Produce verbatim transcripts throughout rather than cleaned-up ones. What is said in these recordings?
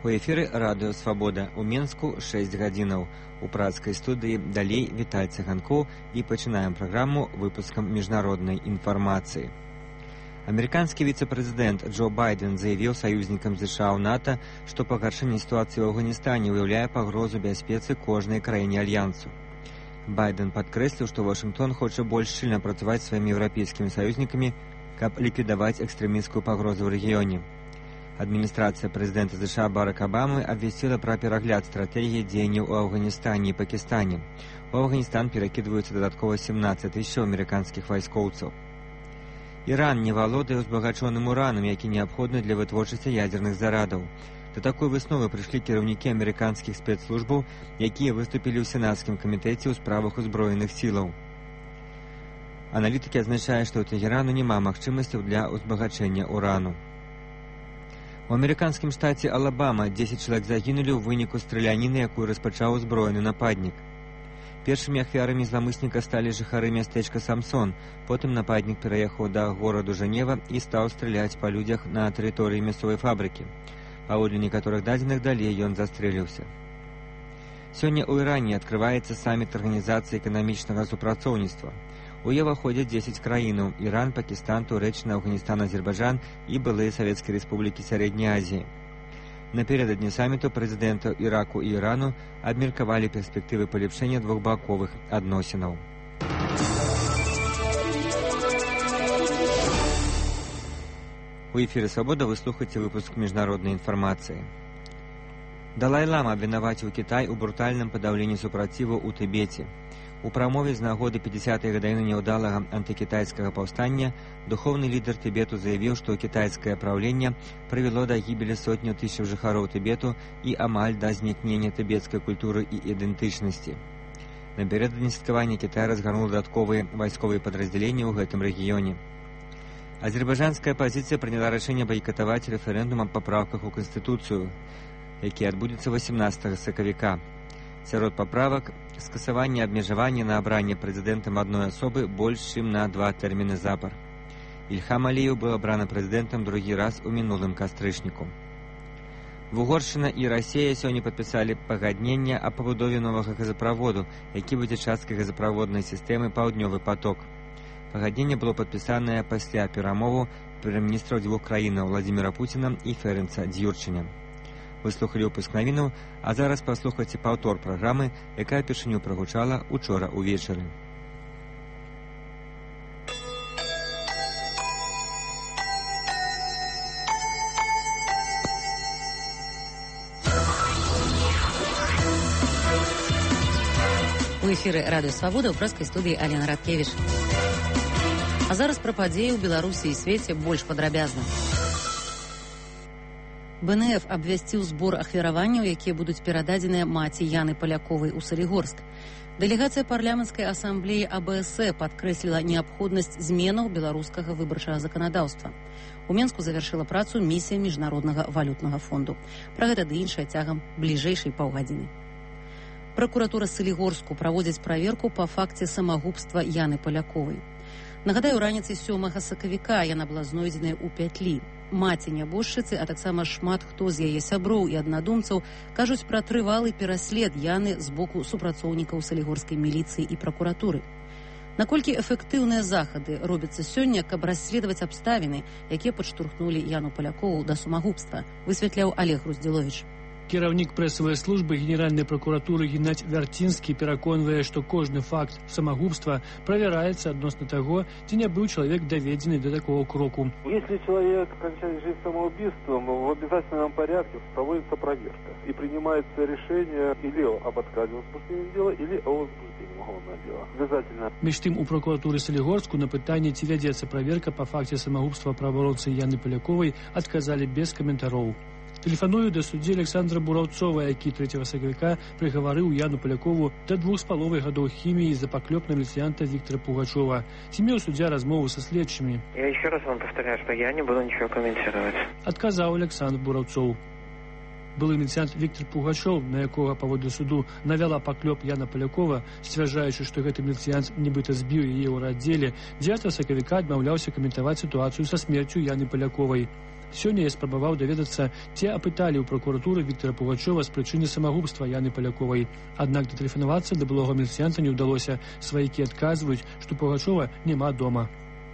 У эфіры радыё «Свабода» у Менску шэсць гадзінаў. У працкай студыі далей Віталь Цыганкоў і пачынаем праграму выпускам міжнароднай інфармацыі. Амерыканскі віцэ-прэзідэнт Джо Байден заявіў саюзнікам ЗША ў НАТО, што пагаршэнне сітуацыі ў Афганістане ўяўляе пагрозу бяспецы кожнай краіне альянсу. Байден падкрэсліў, што Вашынгтон хоча больш шчыльна працаваць з сваімі еўрапейскімі саюзнікамі, каб ліквідаваць экстрэмісцкую пагрозу ў рэгіёне. Адміністрацыя прэзідэнта ЗША Барака Абамы абвясціла пра перагляд стратэгіі дзеянняў у Афганістане і Пакістане. У Афганістан перакідваюцца дадаткова сямнаццаць тысяч амерыканскіх вайскоўцаў. Іран не валодае узбагачоным уранам, які неабходны для вытворчасці ядзерных зарадаў. Да такой высновы прыйшлі кіраўнікі амерыканскіх спецслужбаў, якія выступілі ў сенацкім камітэце ў справах узброеных сілаў. Аналітыкі адзначаюць, што ў Тэгерану няма магчымасцяў для ўзбагачэння урану. У амерыканскім штаце Алабама дзесяць чалавек загінулі ў выніку страляніны, якую распачаў узброены нападнік. Першымі ахвярамі зламысніка сталі жыхары мястэчка Самсон. Потым нападнік пераехаў да гораду Жанева і стаў страляць па людзях на тэрыторыі мясцовай фабрыкі. Паводле некаторых дадзеных далей ён застрэліўся. Сёння ў Іране адкрываецца саміт Арганізацыі эканамічнага супрацоўніцтва. У яе ўваходзяць дзесяць краінаў: Іран, Пакістан, Турэччына, Афганістан, Азербайджан і былыя савецкія рэспублікі Сярэдняй Азіі. Напярэдадні саміту прэзідэнтаў Іраку і Ірану абмеркавалі перспектывы палепшэння двухбаковых адносінаў. У эфіры «Свабода» вы слухаеце выпуск міжнароднай інфармацыі. Далай-лама абвінаваціў Кітай у брутальным падаўленні супраціву ў Тыбеце. У прамове з нагоды пяцідзясятай гадавіны няўдалага антыкітайскага паўстання духоўны лідар Тыбету заявіў, што кітайскае праўленне прывяло да гібелі сотняў тысяч жыхароў Тыбету і амаль да знікнення тыбецкай культуры і ідэнтычнасці. Напярэдадні святкавання Кітай разгарнуў дадатковыя вайсковыя падраздзяленні ў гэтым рэгіёне. Азербайджанская апазіцыя прыняла рашэнне байкатаваць рэферэндум аб папраўках у Канстытуцыю, які адбудзецца васемнаццатага сакавіка. Сярод паправак скасаванне абмежавання на абранне прэзідэнтам адной асобы больш чым на два тэрміны запар. Ільхам Аліеў быў абраны прэзідэнтам другі раз у мінулым кастрычніку. Вугоршчына і Расія сёння падпісалі пагадненне аб пабудове новага газаправоду, які будзе часткай газаправоднай сістэмы «Паўднёвы поток». Пагадненне было падпісанае пасля перамоваў прэм'ер-міністраў дзвюх краінаў Владзіміра Пуціна і Ферэнца Дзюрчыня. Вы слухалі выпуск навінаў, а зараз паслухайце паўтор праграмы, якая першыню прагучала учора ўвечары. У эфіры радыё «Свабода» ў праскай студыі Алена Радкевіч. А зараз пра падзеі ў Беларусі і свеце больш падрабязна. бэ эн эф абвясціў збор ахвяраванняў, якія будуць перададзеныя маці Яны Паляковай у Салігорск. Дэлегацыя парламенцкай асамблеі а бэ эс э падкрэсліла неабходнасць зменаў беларускага выбарчага заканадаўства. У Менску завяршыла працу місія міжнароднага валютнага фонду. Пра гэта ды іншае цягам бліжэйшай паўгадзіны. Пракуратура Салігорску праводзіць праверку па факце самагубства Яны Паляковай. Нагадаю, раніцай сёмага сакавіка яна была знойдзеная ў Пятлі. Маці нябожчыцы, а таксама шмат хто з яе сяброў і аднадумцаў кажуць пра трывалы пераслед Яны з боку супрацоўнікаў салігорскай міліцыі і пракуратуры. Наколькі эфектыўныя захады робяцца сёння, каб расследаваць абставіны, якія падштурхнулі Яну Палякову да самагубства, высвятляў Олег Руздзіловіч. Кіраўнік прэсавай службы Генеральнай пракуратуры Геннадзь Вярцінскі пераконвае, што кожны факт самагубства правяраецца адносна таго, ці не быў чалавек даведзены да такого кроку. Если человек кончает жизнь самоубийством, в обязательном порядке проводится проверка и принимается решение или об отказе в возбуждении дела, или о возбуждении уголовного дела. Обязательно. Між тым, у прокуратуры Салігорску на пытанне, ці вядзецца праверка па факце самагубства праваабаронцы Яны Паляковай, адказалі без каментароў. Тэлефаную да суддзі Александра Бураўцова, які трэцяга сакавіка прыгаварыў Яну Палякову да двух з паловай гадоў хіміі за паклёп на міліцыянта Віктора Пугачова. Ці меў суддзя размову са следчымі? Я еще раз вам повторяю, что я не буду ничего комментировать. Адказаў Александр Бураўцоў. Былы міліцыянт Віктор Пугачоў, на якога паводле суду навяла паклёп Яна Палякова, сцвярджаючы, што гэты міліцыянт нібыта збіў яе ў раддзеле, дзевятага сакавіка адмаўляўся каментаваць сітуацыю са смерцю Яны Паляковай. Сёння я спрабаваў даведацца, ці апыталі ў прокуратуры Віктора Пугачова з прычыны самагубства Яны Паляковай. Аднак датэлефанавацца да былога міліцыянта не ўдалося. Сваякі адказваюць, што Пугачова няма дома.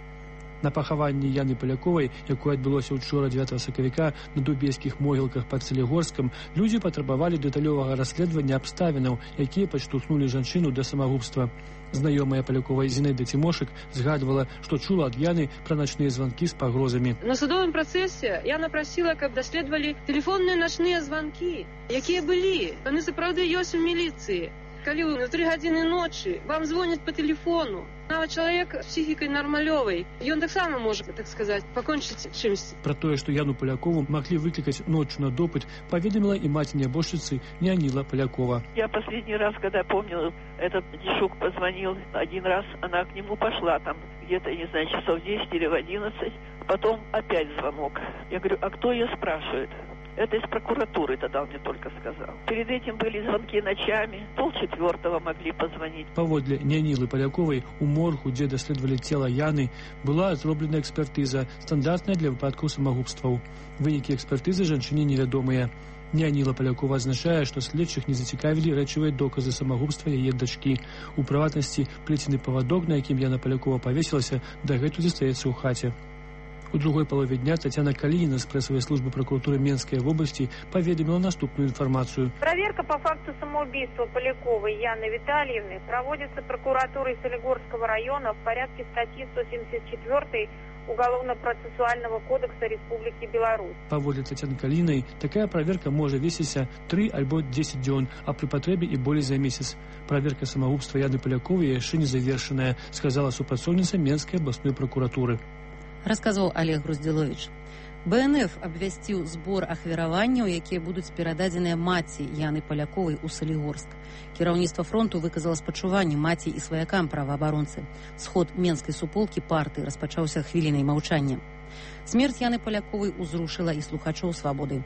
На пахаванні Яны Паляковай, якое адбылося ўчора дзевятага сакавіка на дубейскіх могілках пад Салігорскам, людзі патрабавалі дэталёвага расследавання абставінаў, якія падштурхнулі жанчыну да самагубства. Знаёмая Паляковай Зінаіда Цімошак згадвала, што чула ад Яны пра начныя званкі з пагрозамі. На судовым працэсе Яна прасіла, каб даследавалі тэлефонныя начныя званкі, якія былі. Яны сапраўды ёсць у міліцыі. Калі на тры гадзіны ночы вам звоняць па тэлефону, нават чалавек з псіхікай нармалёвай, ён таксама можа, так сказаць, пакончыць чымсьці. Пра тое, што Яну Палякову маглі выклікаць ночью на допыт, паведаміла і маці нябожчыцы Неаніла Палякова. Я последний раз, когда помню, этот Дишук позвонил один раз, она к нему пошла там где-то, не знаю, часов десять или в одиннадцать, потом опять звонок. Я говорю, а кто ее спрашивает? Это из прокуратуры, тогда он мне только сказал. Перед этим были звонки ночами, полчетвертого могли позвонить. Паводле Неанілы Паляковай у моргу, дзе даследавалі цела Яны, была зроблена экспертыза, стандартная для выпадкаў самагубстваў. Вынікі экспертызы жанчыне невядомыя. Неаніла Палякова адзначае, што следчых не зацікавілі рэчавыя доказы самагубства яе дачкі. У прыватнасці, плецены павадок, на якім Яна Палякова павесілася, дагэтуль застаецца ў хаце. У другой палове дня Татьяна Калініна з прэсавай службы прокуратуры Менскай вобласці паведаміла наступную информацию. Проверка по факту самоубийства Поляковой Яны Витальевны проводится прокуратурой Солигорского района в порядке статьи сто семьдесят четыре Уголовно-процессуального кодекса Республики Беларусь. Паводле Татьяны Калінай, такая проверка можа весіся тры альбо дзесяць дзён, а при потребе и болей за месяц. Проверка самогубства Яны Поляковой яшчэ не завершаная, сказала супрацоўніца Менскай областной прокуратуры. Расказваў Олег Груздзіловіч. бэ эн эф абвясціў збор ахвяраванняў, якія будуць перададзеныя маці Яны Паляковай у Салігорск. Кіраўніцтва фронту выказала спачуванне маці і сваякам праваабаронцы. Сход менскай суполкі партыі распачаўся хвілінай маўчання. Смерць Яны Паляковай узрушыла і слухачоў свабоды.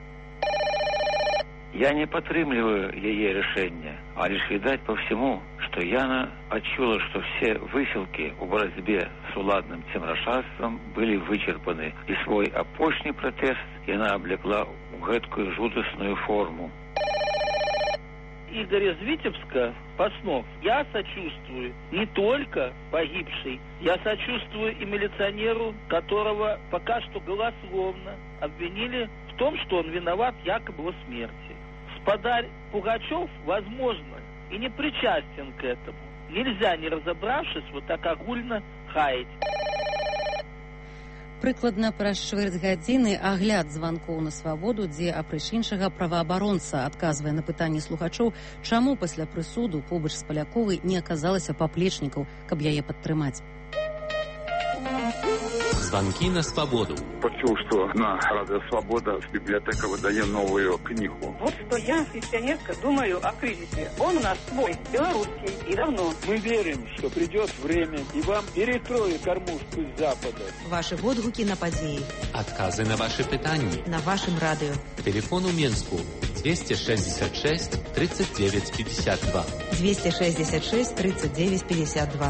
Я не падтрымліваю яе рашэння, а лишь відаць по всему, что Яна адчула, что все высілкі ў барацьбе с уладным цемрашарствам былі вычерпаны, і свой апошні пратэст яна аблекла ў гэткую жудасную форму. Игорь из Витебска, Паснов, я сочувствую не только погибшей, я сочувствую и милиционеру, которого пока что голословно обвинили в том, что он виноват якобы в смерти. Спадарь Пугачев, возможно, и не причастен к этому. Нельзя, не разобравшись, вот так огульно хаять. Прыкладна праз чвэрць гадзіны агляд званкоў на свабоду, дзе апроч іншага праваабаронца адказвае на пытанні слухачоў, чаму пасля прысуду побач з Паляковай не аказалася паплечнікаў, каб яе падтрымаць. Звонки на свободу. Почув, что на Радио Свобода библиотека выдает новую книгу. Вот что я, пенсионерка, думаю о кризисе. Он у нас свой, белорусский, и давно. Мы верим, что придет время, и вам перекроют кормушку с Запада. Ваши водгуки на подеи. Отказы на ваши питания. На вашем радио. Телефон у Менску двести шестьдесят шесть тридцать девять пятьдесят два. двести шестьдесят шесть тридцать девять пятьдесят два.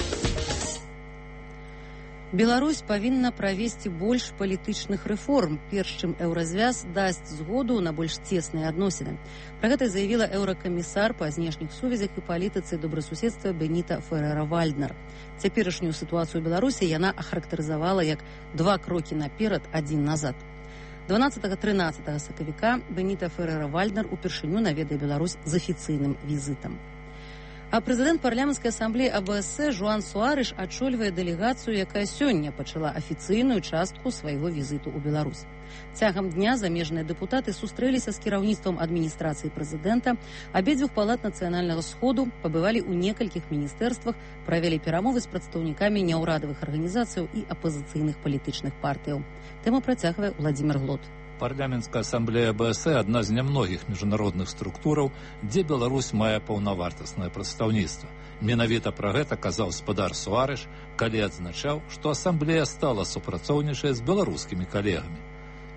Беларусь павінна правесці больш палітычных рэформ, перш чым еўразвяз дасць згоду на больш цесныя адносіны. Пра гэта заявіла еўракамісар па знешніх сувязях і палітыцы добрасуседства Беніта Ферера-Вальднер. Цяперашнюю сітуацыю ў Беларусі яна ахарактарызавала як два крокі наперад, адзін назад. дванаццатага-трынаццатага сакавіка Беніта Ферера-Вальднер упершыню наведае Беларусь з афіцыйным візітам. А прэзідэнт парламенцкай асамблеі а бэ эс э Жуан Суарыш ачольвае дэлегацыю, якая сёння пачала афіцыйную частку свайго візіту ў Беларусь. Цягам дня замежныя дэпутаты сустрэліся з кіраўніцтвам адміністрацыі прэзідэнта, абедзвюх палат нацыянальнага сходу, пабывалі ў некалькіх міністэрствах, правялі перамовы з прадстаўнікамі няўрадавых арганізацыяў і апазіцыйных палітычных партыяў. Тэму працягвае Владзімир Глот. Парламенцкая ассамблея а бэ эс э адна з нямногіх міжнародных структураў, дзе Беларусь мае паўнавартаснае прадстаўніцтва. Менавіта пра гэта казаў спадар Суарыш, калі адзначаў, што асамблея стала супрацоўнічаць з беларускімі калегамі.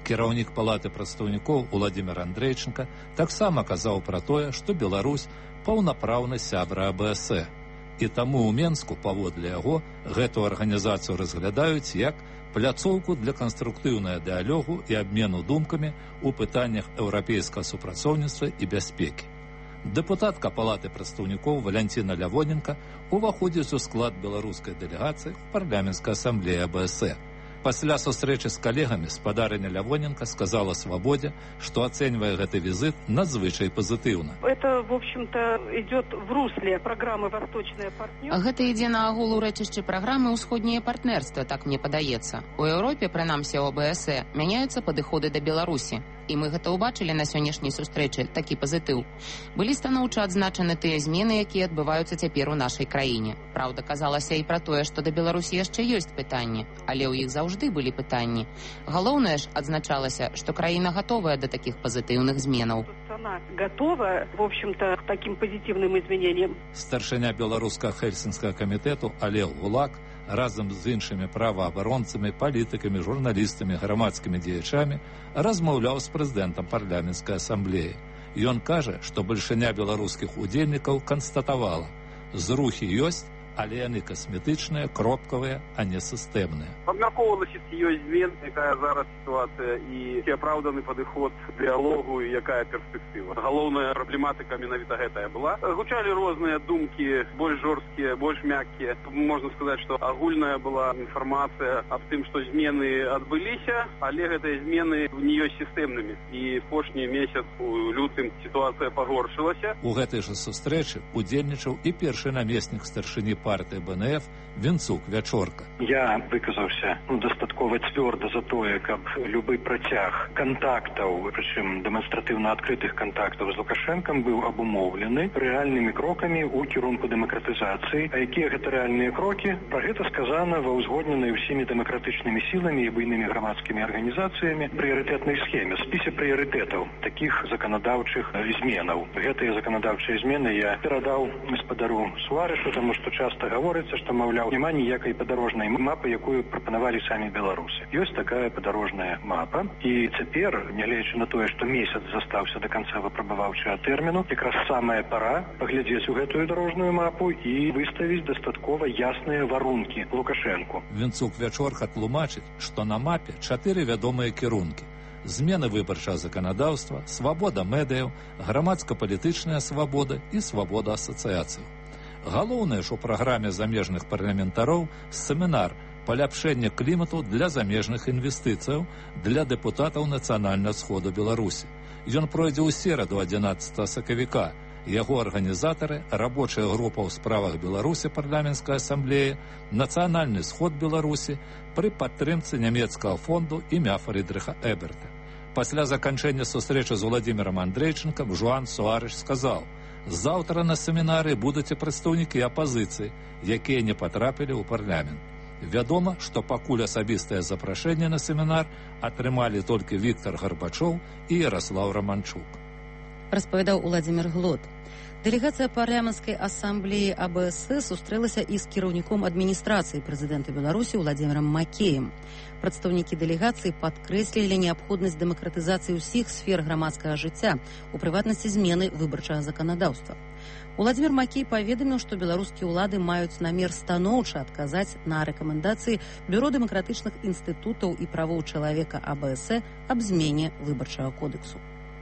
Кіраўнік палаты прадстаўнікоў Уладзімір Андрейченка таксама казаў пра тое, што Беларусь паўнапраўны сябра а бэ эс э. І таму ў Менску, паводле яго, гэту арганізацыю разглядаюць як пляцоўку для канструктыўнага дыялогу і абмену думкамі ў пытаннях еўрапейскага супрацоўніцтва і бяспекі. Дэпутатка палаты прадстаўнікоў Валянціна Лявоненка уваходзіць у склад беларускай дэлегацыі ў парламенцкай асамблеі а бэ эс э. Пасля сустрэчы з калегамі спадарыня Лявоненка сказала «Свободе», что оценивая гэты визит надзвычай позитивно. Это, в общем-то, идет в русле программы «Восточное партнерство». Гэта ідзе на агул урэчышча праграмы «Усходняе партнерство», так мне падаецца. У Еўропе, прынамсі ў а бэ эс э, мяняюцца падыходы да Беларусі. І мы гэта ўбачылі на сённяшняй сустрэчы, такі пазітыў. Былі станоўча адзначаны тыя змены, якія адбываюцца цяпер у нашай краіне. Праўда, казалася і пра тое, што да Беларусі яшчэ ёсць пытанні, але ў іх заўжды былі пытанні. Галоўнае ж адзначалася, што краіна гатовая да такіх пазітыўных зменаў. Она готова, в общем-то, к таким позитивным изменениям. Старшыня беларускага Хельсінскага камітэту Олег Гулак разам з іншымі праваабаронцамі, палітыкамі, журналістамі, грамадскімі дзеячамі размаўляў з прэзідэнтам парламенцкай асамблеі. Ён кажа, што бальшыня беларускіх удзельнікаў канстатавала: зрухі ёсць, але яны касметычныя, кропкавыя, а не сістэмныя. Абмяркоўвалася, ці ёсць змен, якая зараз сітуацыя, і ці апраўданы падыход к дыялогу, і якая перспектыва. Галоўная праблематыка менавіта гэтая была. Гучалі розныя думкі, больш жорсткія, больш мяккія. Можна сказаць, што агульная была інфармацыя аб тым, што змены адбыліся, але гэтыя змены не ёсць сістэмнымі. І апошні месяц у лютым сітуацыя пагоршылася. У гэтай жа сустрэчы удзельнічаў і першы намеснік старшыні партыі бэ эн эф Венцук Вячорка. Я выказаўся ну, дастаткова цвёрда за тое, каб любы працяг кантактаў, прычым дэманстратыўна адкрытых кантактаў з Лукашэнкам быў абумоўлены рэальнымі крокамі ў кірунку дэмакратызацыі. А якія гэта рэальныя крокі? Пра гэта сказана ва ўзгодненай усімі дэмакратычнымі сіламі і буйнымі грамадскімі арганізацыямі прыярытэтнай схеме, спісе прыярытэтаў такіх заканадаўчых зменаў. Гэтыя заканадаўчыя змены я перадаў гаспадару Суарэшу, таму што часта гаворыцца, што, маўляў, няма ніякай падарожнай мапы, якую прапанавалі самі беларусы. Ёсць такая падарожная мапа, і цяпер, нягледзячы на тое, што месяц застаўся да канца выпрабаваўчага тэрміну, якраз самая пара паглядзець у гэтую дарожную мапу і выставіць дастаткова ясныя варункі Лукашэнку. Венцук Вячорка тлумачыць, што на мапе чатыры вядомыя кірункі: змены выбарчага заканадаўства, свабода медыяў, грамадска-палітычная свабода і свабода асацыяцыяў. Галоўнае ж у праграме замежных парламентароў семінар «Паляпшэнне клімату для замежных інвестыцыяў» для дэпутатаў Нацыянальнага сходу Беларусі. Ён пройдзе ў сераду адзінаццатага сакавіка. Яго арганізатары, рабочая група ў справах Беларусі парламенцкай асамблеі, Нацыянальны сход Беларусі пры падтрымцы нямецкага фонду імя Фрыдрыха Эберта. Пасля заканчэння сустрэчы з Уладзімірам Андрейченкам Жуан Суарэш сказаў: «Заўтра на семінары будуць і прадстаўнікі апазіцыі, якія не патрапілі ў парламент». Вядома, што пакуль асабістае запрашэнне на семінар атрымалі толькі Віктор Гарбачоў і Яраслаў Раманчук. Распавядаў Уладзімір Глот. Дэлегацыя парламенцкай асамблеі а бэ эс э сустрэлася і з кіраўніком адміністрацыі прэзідэнта Беларусі Уладзімірам Макеем. Прадстаўнікі дэлегацыі падкрэслілі неабходнасць дэмакратызацыі ўсіх сфер грамадскага жыцця, у прыватнасці змены выбарчага заканадаўства. Уладзімір Макей паведаміў, што беларускія ўлады маюць намер станоўча адказаць на рэкамендацыі Бюро дэмакратычных інстытутаў і правоў чалавека а бэ эс э аб змене выбарчага кодексу.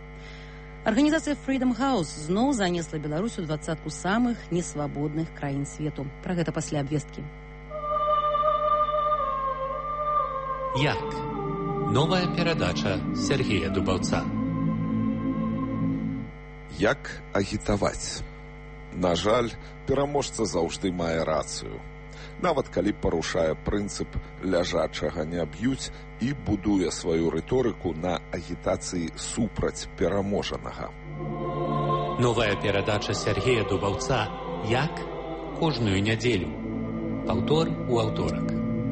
Арганізацыя Freedom House зноў занесла Беларусь у двадцатку самых несвабодных краін свету. Пра гэта пасля абвесткі. Як? Новая перадача Сергея Дубаўца. Як агітаваць? На жаль, пераможца заўжды мае рацыю. Нават калі парушае прынцып ляжачага не б'юць і будуе сваю рыторыку на агітацыі супраць пераможанага. Новая перадача Сергея Дубаўца «Як?» кожную нядзелю. Аўтор у аўторак.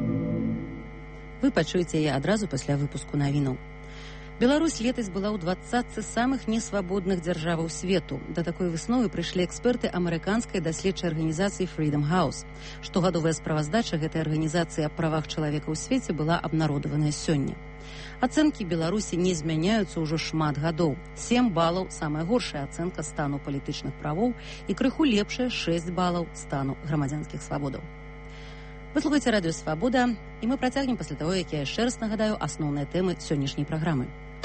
Вы пачуеце яе адразу пасля выпуску навінаў. Беларусь летась была ў двадцатцы самых несвабодных дзяржаваў свету. Да такой высновы прыйшлі эксперты амерыканскай даследчай арганізацыі Freedom House. Штогадовая справаздача гэтай арганізацыі аб правах чалавека ў свеце была абнародаваная сёння. Ацэнкі Беларусі не змяняюцца ўжо шмат гадоў. сем балаў самая горшая ацэнка стану палітычных правоў і крыху лепшая шэсць балаў стану грамадзянскіх свабодаў. Вы слухаеце радыё Свабода, і мы працягнем пасля таго, як я яшчэ раз нагадаю асноўныя тэмы сённяшняй праграмы.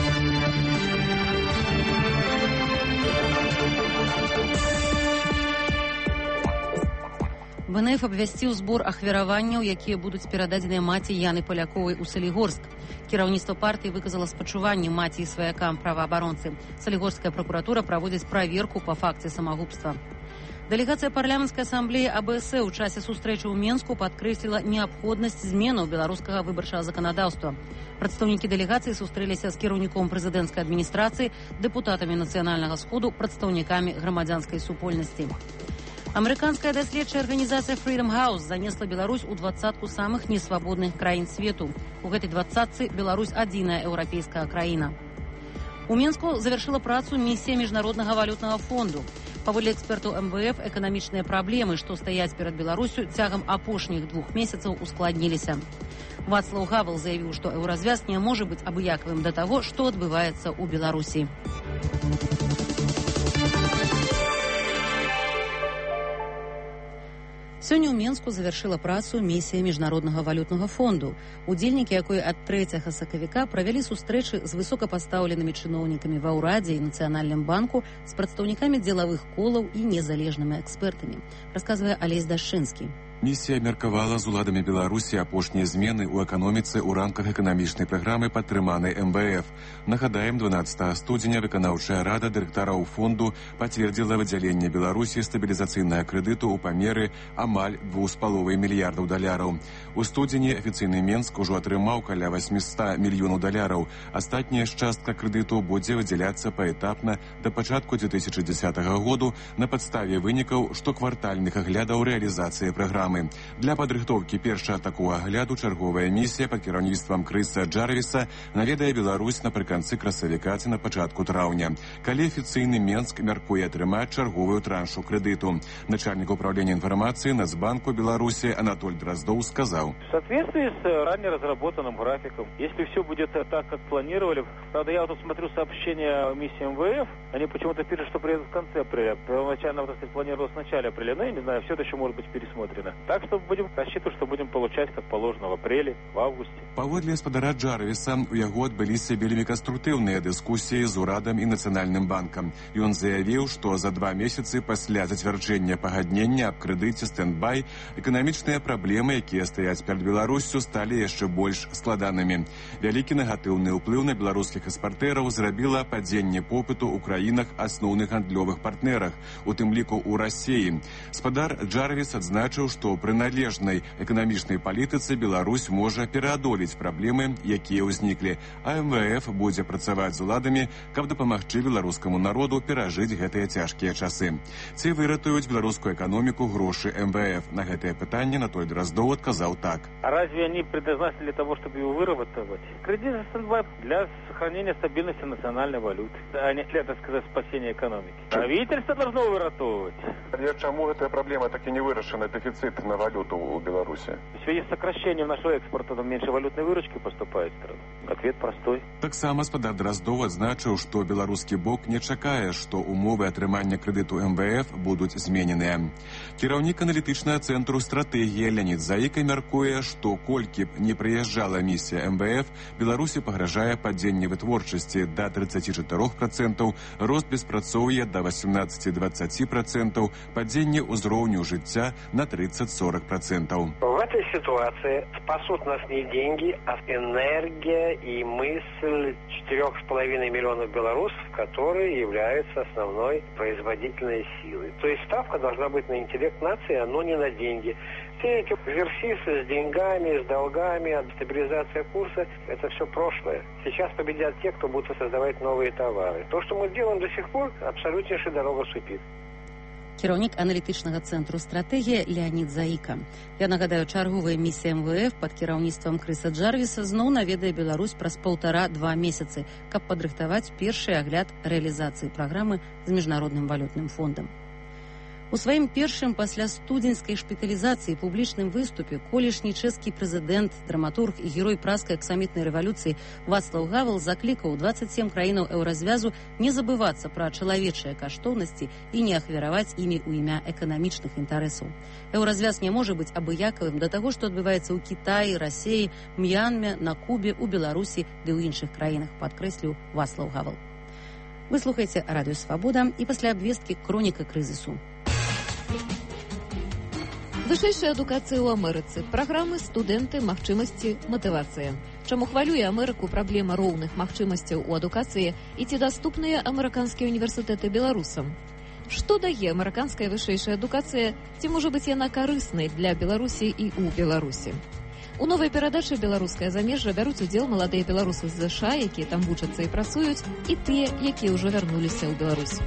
бэ эн эф абвясціў збор ахвяраванняў, якія будуць перададзеныя маці Яны Паляковай у Салігорск. Кіраўніцтва партыі выказала спачуванне маці і сваякам праваабаронцы. Салігорская пракуратура праводзіць праверку па факце самагубства. Дэлегацыя парламенцкай асамблеі а бэ эс э ў часе сустрэчы ў Менску падкрэсліла неабходнасць зменаў беларускага выбарчага заканадаўства. Прадстаўнікі дэлегацыі сустрэліся з кіраўніком прэзідэнцкай адміністрацыі, дэпутатамі нацыянальнага сходу, прадстаўнікамі грамадзянскай супольнасці. Амерыканская даследчая арганізацыя Freedom House занесла Беларусь у двадцатку самых несвабодных краін свету. У гэтай двадцатцы Беларусь адзіная еўрапейская краіна. У Менску завяршыла працу місія міжнароднага валютнага фонду. Паводле экспертаў эм вэ эф, эканамічныя праблемы, што стаяць перад Беларусю, цягам апошніх двух месяцаў ускладніліся. Вацлаў Гавел заявіў, што еўразвяз не можа быць абыякавым да таго, што адбываецца ў Беларусі. Сёння ў Менску завяршыла працу місія міжнароднага валютнага фонду, удзельнікі якой ад трэцяга сакавіка правялі сустрэчы з высокапастаўленымі чыноўнікамі ва ўрадзе і нацыянальным банку, з прадстаўнікамі дзелавых колаў і незалежнымі экспертамі, расказвае Алесь Дашчынскі. Місія меркавала з уладамі Беларусі апошнія змены ў эканоміцы ў рамках эканамічнай праграмы, падтрыманай эм вэ эф. Нагадаем, дванаццатага студзеня выканаўчая рада дырэктараў фонду пацвердзіла выдзяленне Беларусі стабілізацыйнага крэдыту ў памеры амаль двух з паловай мільярдаў даляраў. У студзені афіцыйны Менск ужо атрымаў каля восьмісот мільёнаў даляраў. Астатняя частка крэдыту будзе выдзяляцца паэтапна да пачатку две тысячы дзесятага году на падставе вынікаў штоквартальных аглядаў рэалізацыі праграмы. Для падрыхтоўкі першага такога агляду чарговая місія пад кіраўніцтвам Крыса Джарвіса наведае Беларусь напрыканцы красавіка ці на пачатку траўня, калі афіцыйны Менск мяркуе атрымаць чарговую траншу крэдыту. Начальник управления информации Нацбанку Беларуси Анатоль Дроздов сказал: В соответствии с ранее разработанным графиком, если все будет так, как планировали, правда, я вот смотрю сообщения миссии эм вэ эф, они почему-то пишут, что приедут в конце апреля. Первоначально, вот, если планировалось в начале апреля, но я не знаю, все это еще может быть пересмотрено. Так что будем рассчитывать, что будем получать, как положено, в апреле, в августе. Паводле гаспадара Джарвіса, у яго адбыліся вельмі канструктыўныя дыскусіі з урадам і нацыянальным банкам. Ён заявіў, што за два месяцы пасля зацвярджэння пагаднення аб крэдыце стэндбай эканамічныя праблемы, якія стаяць перад Беларуссю, сталі яшчэ больш складанымі. Вялікі негатыўны ўплыў на беларускіх экспартэраў зрабіла падзенне попыту ў краінах асноўных гандлёвых партнерах, у тым ліку ў Расіі. Гаспадар Джарвіс адзначыў, што пры належнай эканамічнай палітыцы Беларусь можа пераадолець праблемы, якія ўзніклі, а эм вэ эф будзе працаваць з уладамі, каб дапамагчы беларускаму народу перажыць гэтыя цяжкія часы. Ці выратуюць беларускую эканоміку грошы эм вэ эф? На гэтае пытанне Анатоль Дроздов отказаў так. А разве они предназначены для того, чтобы его выработать? Кредит стендбай для сохранения стабильности национальной валюты, а не для, так сказать, спасения экономики. Правительство должно выратовывать. Чему эта проблема так и не вырашена, дефицит на валюту у Беларуси? В связи с сокращением нашего экспорта, там меньше валютной выручки поступает в страну. Ответ простой. Таксама гаспадар Дроздов адзначыў, што беларускі бок не чакае, што умовы атрымання крэдыту эм вэ эф будуць змененыя. Кіраўнік аналітычнага цэнтру стратэгія Леонид Заіка мяркуе, што колькі б не прыязджала місія эм вэ эф, Беларусі пагражае падзенне вытворчасці да тридцати четырёх процентов, рост беспрацоўя да восемнадцати двадцати процентов, падзенне ўзроўню жыцця на тридцать-сорок процентов. В этой ситуации спасут нас не деньги, а энергия и мысль четырех с половиной миллионов белорусов, которые являются основной производительной силой. То есть ставка должна быть на интеллект нации, а не на деньги. Все эти экзерсисы с деньгами, с долгами, стабилизация курса – это все прошлое. Сейчас победят те, кто будет создавать новые товары. То, что мы делаем до сих пор, абсолютнейшая дорога супит. Кіраўнік аналітычнага цэнтру стратэгія Леонид Заіка. Я нагадаю, чарговая місія эм вэ эф пад кіраўніцтвам Крыса Джарвіса зноў наведае Беларусь праз паўтара-два месяцы, каб падрыхтаваць першы агляд рэалізацыі праграмы з міжнародным валютным фондам. У сваім першым пасля студзеньскай шпіталізацыі публічным выступе колішні чэшскі прэзідэнт, драматург і герой праскай аксамітнай рэвалюцыі Вацлаў Гавел заклікаў дваццаць сем краінаў еўразвязу не забывацца пра чалавечыя каштоўнасці і не ахвяраваць імі ў імя эканамічных інтарэсаў. Еўразвяз не можа быць абыякавым да таго, што адбываецца ў Кітаі, Расеі, М'янме, на Кубе, у Беларусі ды ў іншых краінах, падкрэсліў Вацлаў Гавел. Вы слухаеце Радыё Свабода і пасля абвесткі хроніка крызісу. Вышэйшая адукацыя ў Амерыцы. Праграмы, студэнты, магчымасці, матывацыя. Чаму хвалюе Амерыку праблема роўных магчымасцяў у адукацыі і ці даступныя амерыканскія універсітэты беларусам? Што дае амерыканская вышэйшая адукацыя, ці можа быць яна карыснай для Беларусі і ў Беларусі? У новай перадачы «Беларускае замежжа» бяруць удзел маладыя беларусы з ЗША, якія там вучацца і працуюць, і тыя, якія ўжо вярнуліся ў Беларусь.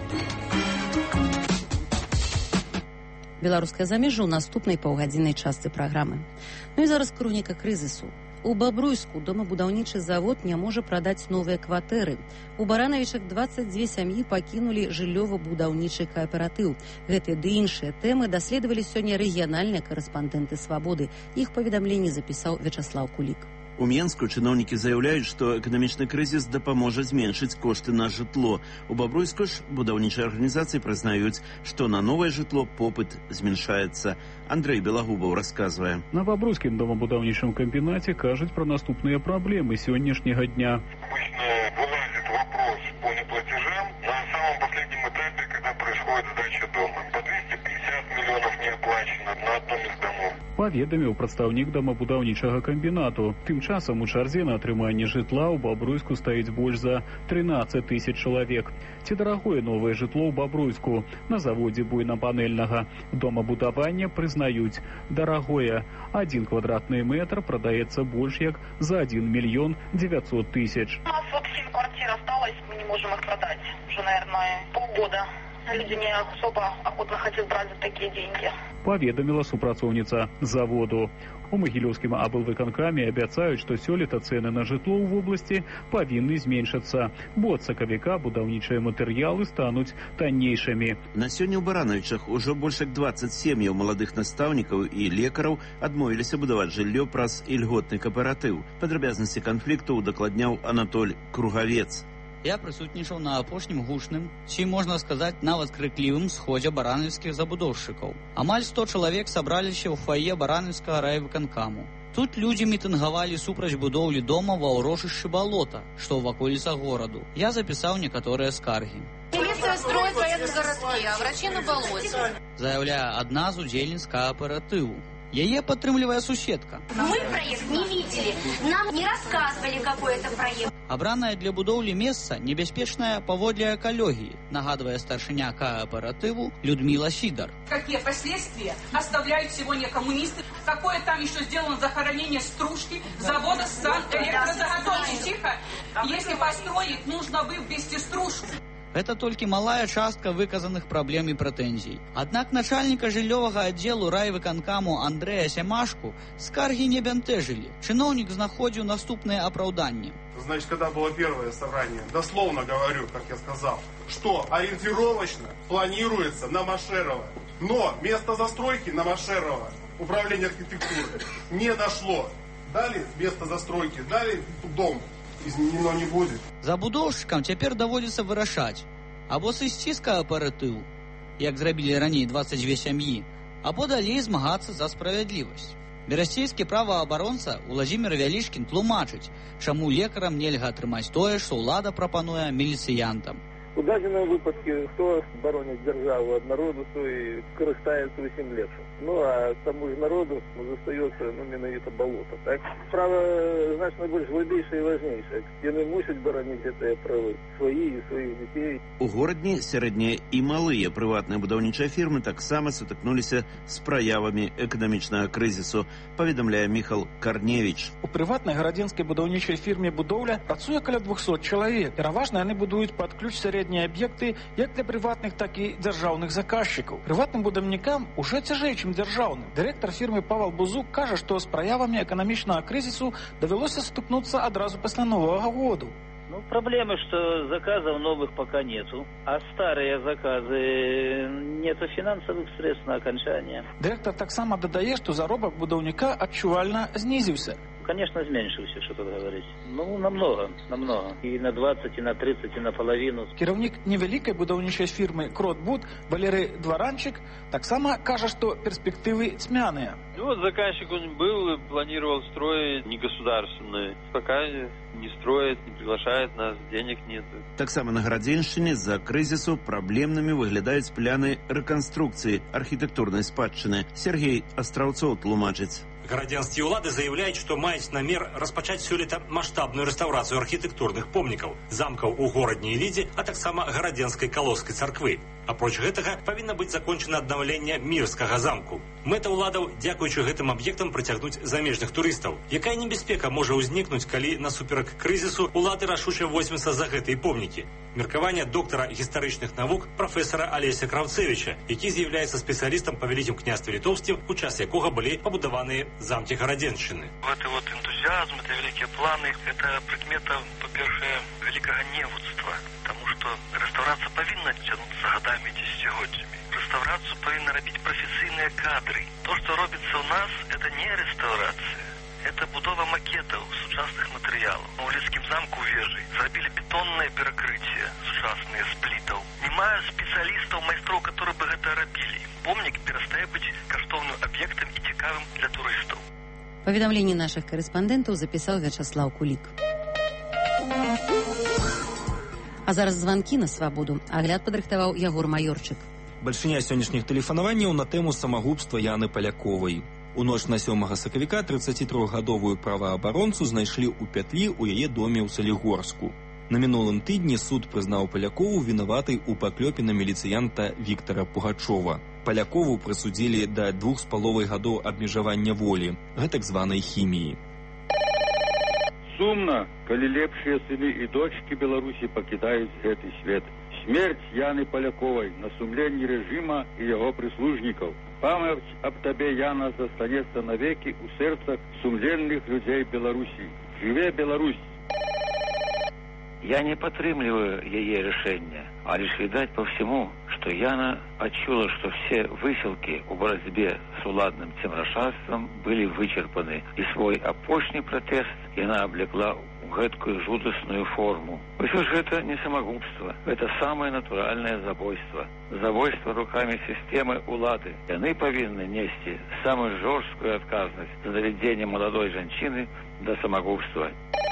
Беларускае замежжа ў наступнай паўгадзіннай частцы праграмы. Ну і зараз хроніка крызісу. У Бабруйску домабудаўнічы завод не можа прадаць новыя кватэры. У Баранавічах дваццаць дзве сям'і пакінулі жыллёва-будаўнічы кааператыў. Гэтыя ды іншыя тэмы даследавалі сёння рэгіянальныя карэспандэнты «Свабоды». Іх паведамленне запісаў Вячаслаў Кулік. У Менску чыноўнікі заяўляюць, што эканамічны крызіс дапаможа зменшыць кошты на жытло. У Бабруйску ж будаўнічыя арганізацыі прызнаюць, што на новае жытло попыт зменшаецца. Андрэй Белагубаў расказвае. На Бабруйскім домабудаўнічым камбінаце кажуць пра наступныя праблемы сённяшняга дня. Вылазит вопрос по неплатежам на самом последнем этапе, когда происходит сдача дома. По двести пятьдесят миллионов не оплачено на одном из домов. Паведаміў прадстаўнік домабудаўнічага камбінату. Тым часам у чарзе на атрыманне жытла ў Бабруйску стаіць больш за трынаццаць тысяч чалавек. Ці дарагое новае жытло ў Бабруйску? На заводзе буйнапанельнага домабудавання прызнаюць дарагое. Адзін квадратны метр прадаецца больш як за один миллион девятьсот тысяч. У нас вот семь квартир осталось, мы не можем их продать уже, наверное, полгода. Люди не особо охотно хотят брать за такие деньги. Паведаміла супрацоўніца заводу. У Магілёўскім аблвыканкаме абяцаюць, што сёлета цэны на жытло ў вобласці павінны зменшыцца, бо ад сакавіка будаўнічыя матэрыялы стануць таннейшымі. На сёння ў Баранавічах ужо больш як дваццаць сем'яў маладых настаўнікаў і лекараў адмовіліся будаваць жыллё праз ільготны кааператыў. Падрабязнасці канфлікту удакладняў Анатоль Кругавец. Я прысутнічаў на апошнім гучным, ці, можна сказаць, нават крыклівым сходзе баранавіцкіх забудоўшчыкаў. Амаль сто чалавек сабраліся ў фае баранавіцкага райвыканкаму. Тут людзі мітынгавалі супраць будоўлі дома ва ўрочышчы балота, што ў ваколіцах гораду. Я запісаў некаторыя скаргі. Милиция строит военно-городские, а врачи на болоте. Заяўляе адна з удзельніц кааператыву. Яе падтрымлівае суседка. Мы проект не видели, нам не рассказывали, какой это проект. Абранае для будоўлі месца небяспечнае паводле экалогіі, нагадвае старшыня кааператыву Людмила Сидар. Какие последствия оставляют сегодня коммунисты? Какое там еще сделано захоронение стружки, завода сан, электрозаготовки? Тихо. Если построить, нужно вывести стружку. Гэта толькі малая частка выказаных праблем і прэтэнзій. Аднак начальніка жыллёвага аддзелу райвыканкаму Андрэя Сямашку скаргі не бянтэжылі. Чыноўнік знаходзіў наступнае апраўданне. Значит, когда было первое собрание, дословно говорю, как я сказал, что ориентировочно планируется на Машерова. Но место застройки на Машерова, управление архитектуры, не дошло. Дали место застройки, дали дом. Изменено не будет. Забудоўшчыкам цяпер даводзіцца вырашаць. Або сысці з кааператыву, як зрабілі раней дваццаць дзве сям'і, або далей змагацца за справядлівасць. Берасцейскі праваабаронца Уладзімір Вялішкін тлумачыць, чаму лекарам нельга атрымаць тое, што ўлада прапануе міліцыянтам. У дадзеным выпадку, хто бароніць дзяржаву ад народу, той карыстаецца ўсім лепшым. Ну, а тому ж народу застаецца, ну, менавіта балота, так? Справа значна больш глыбейшая і важнейшая. Яны мусяць бараніць гэтыя правы свае і сваіх дзяцей. У горадні сярэднія і малыя прыватныя будаўнічыя фірмы таксама сутыкнуліся з праявамі эканамічнага крызісу, паведамляе Міхал Карневіч. У прыватнай гарадзенскай будаўнічай фірме «Будоўля» працуе каля двухсот чалавек. Пераважна яны будуюць пад ключ сярэднія аб'екты як для прыватных, так і дзяржаўных заказчыкаў. Прыватным будаўнікам ужо цяжэй, чым дзяржаўным. Дырэктар фірмы Павал Бузук кажа, што з праявамі эканамічнага крызісу давялося сутыкнуцца адразу пасля Новага году. Ну, проблема, что заказов новых пока нету, а старые заказы нету финансовых средств на окончание. Директор так само додає, что заробок будовника отчувально снизился. Конечно, зменшився, що тут говорить. Ну, намного, намного. І на двадцять, і на тридцять, і на половину. Керівник невеликої будівничої фірми «Кротбуд» Валерий Дворанчик так само каже, что перспективы тьмяные. Ну, вот заказчик он был, планировал строить негосударственные. Пока не строит, не приглашает нас, денег нет. Так само на Гарадзеншчыне з-за крызісу праблемнымі выглядаюць пляны рэканструкцыі архітэктурнай спадчыны. Сергей Астраўцоў тлумачыць. Гарадзенскія ўлады заяўляюць, што маюць намер распачаць сёлета маштабную рэстаўрацыю архітэктурных помнікаў, замкаў у горадні і лідзе, а таксама гарадзенскай калоскай царквы. Апроч гэтага павінна быць закончана аднаўленне мірскага замку. Мэта ўладаў, дзякуючы гэтым аб'ектам, прыцягнуць замежных турыстаў. Якая небяспека можа ўзнікнуць, калі насуперак крызісу ўлады рашуча возьмуцца за гэтыя помнікі? Меркаванне доктара гістарычных навук прафесара Алеся Кравцевича, які з'яўляецца спецыялістам па Вялікім княстве літоўскім, у час якога былі пабудаваныя замкі Гарадзеншчыны. Гэты вот энтузиазм, это великие планы, это прикмета, по-першее, великого невудства, потому что реставрация повинна тянуться годами, десятилетиями. Реставрацию повинны робить профессийные кадры. То, что робится у нас, это не реставрация. Это будова макетов сучасных материалов. У Ліцкім замку вежы зрабілі бетонное перекрытие сучасные с плитов. Немає специалистов, майстров, которые бы это робили. Помник перестає быть каштовным объектом и цікавым для туристов. Паведамленне наших корэспандэнтаў запісаў Вячаслаў Кулік. А зараз званкі на свабоду. Агляд падрыхтаваў Ягор Маёрчык. Бальшыня сённяшніх тэлефанаванняў на тэму самагубства Яны Паляковай. У ноч на сёмага сакавіка трыццацітрохгадовую праваабаронцу знайшлі ў пятлі ў яе доме ў Салігорску. На мінулым тыдні суд прызнаў Палякову вінаватай у паклёпе на міліцыянта Віктара Пугачова. Палякову прысудзілі да двух з паловай гадоў абмежавання волі, гэтак званай хіміі. Сумна, калі лепшыя сыны і дочкі Беларусі пакідаюць гэты свет. Смерць Яны Паляковай на сумленні рэжыма і яго прыслужнікаў. Памяць аб табе, Яна, застанецца навекі ў сэрцах сумленных людзей Беларусі. Жыве Беларусь! Я не падтрымліваю яе рашэння, а лишь видать по всему, что Яна отчула, что все выселки у борьбе с уладным цемрашарством были вычерпаны, и свой апошний протест Яна облекла в гэткую жудасную форму. Усё же это не самогубство, это самое натуральное забойство. Забойство руками системы улады. Яны повинны нести самую жесткую отказность за доведение молодой женщины до самогубства.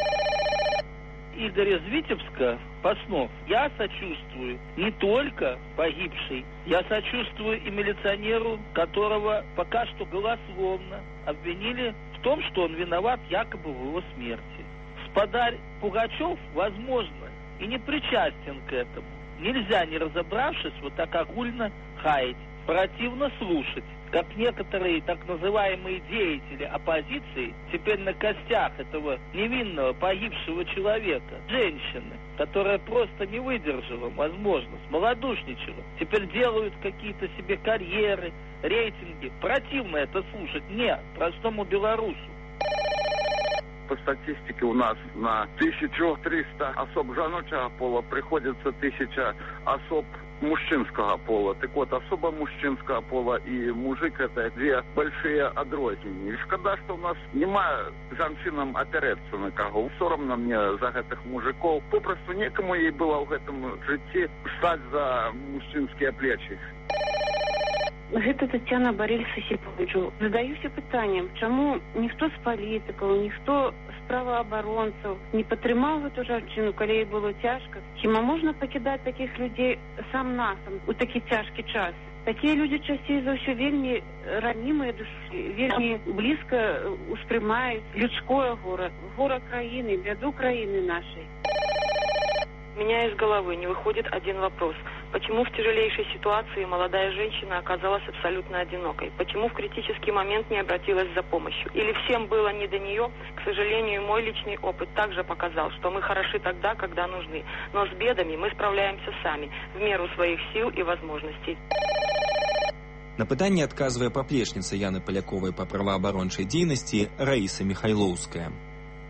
Игорь из Витебска, Паснов, я сочувствую не только погибшей, я сочувствую и милиционеру, которого пока что голословно обвинили в том, что он виноват якобы в его смерти. Спадарь Пугачев, возможно, и не причастен к этому. Нельзя, не разобравшись, вот так огульно хаять. Противно слушать, как некоторые так называемые деятели оппозиции теперь на костях этого невинного погибшего человека, женщины, которая просто не выдержала, возможно, смолодушничала, теперь делают какие-то себе карьеры, рейтинги. Противно это слушать мне, простому белорусу. По статистике у нас на тысячу триста особ жаночего пола приходится тысяча особ мужчинского пола. Так вот, особо мужчинского пола и мужик — это две большие адрозненні. Шкода, что у нас немає жанчинам опереться на кого. Соромно мне за этих мужиков. Попросту некому ей было в этом житті стать за мужчинские плечи. Гэта Тетяна Барельса Сіповичу. Задаюся пытанням, чаму ніхто з палітыкаў, ніхто з праваабаронцаў не падтрымаў гэту жанчыну, калі ей было цяжка. Хіба можна пакідаць такіх людзей сам-насам у такі цяжкі час? Такія людзі часцей за ўсё вельмі ранімыя душы, вельмі блізка успрымаюць людское гора, гора краіны, бяду краіны нашай. У меня из головы не выходит один вопрос. Почему в тяжелейшей ситуации молодая женщина оказалась абсолютно одинокой? Почему в критический момент не обратилась за помощью? Или всем было не до нее? К сожалению, мой личный опыт также показал, что мы хороши тогда, когда нужны. Но с бедами мы справляемся сами, в меру своих сил и возможностей. На пытанне адказвае паплечніца Яны Паляковай па праваабарончай дзейнасці Раіса Михайлоўская.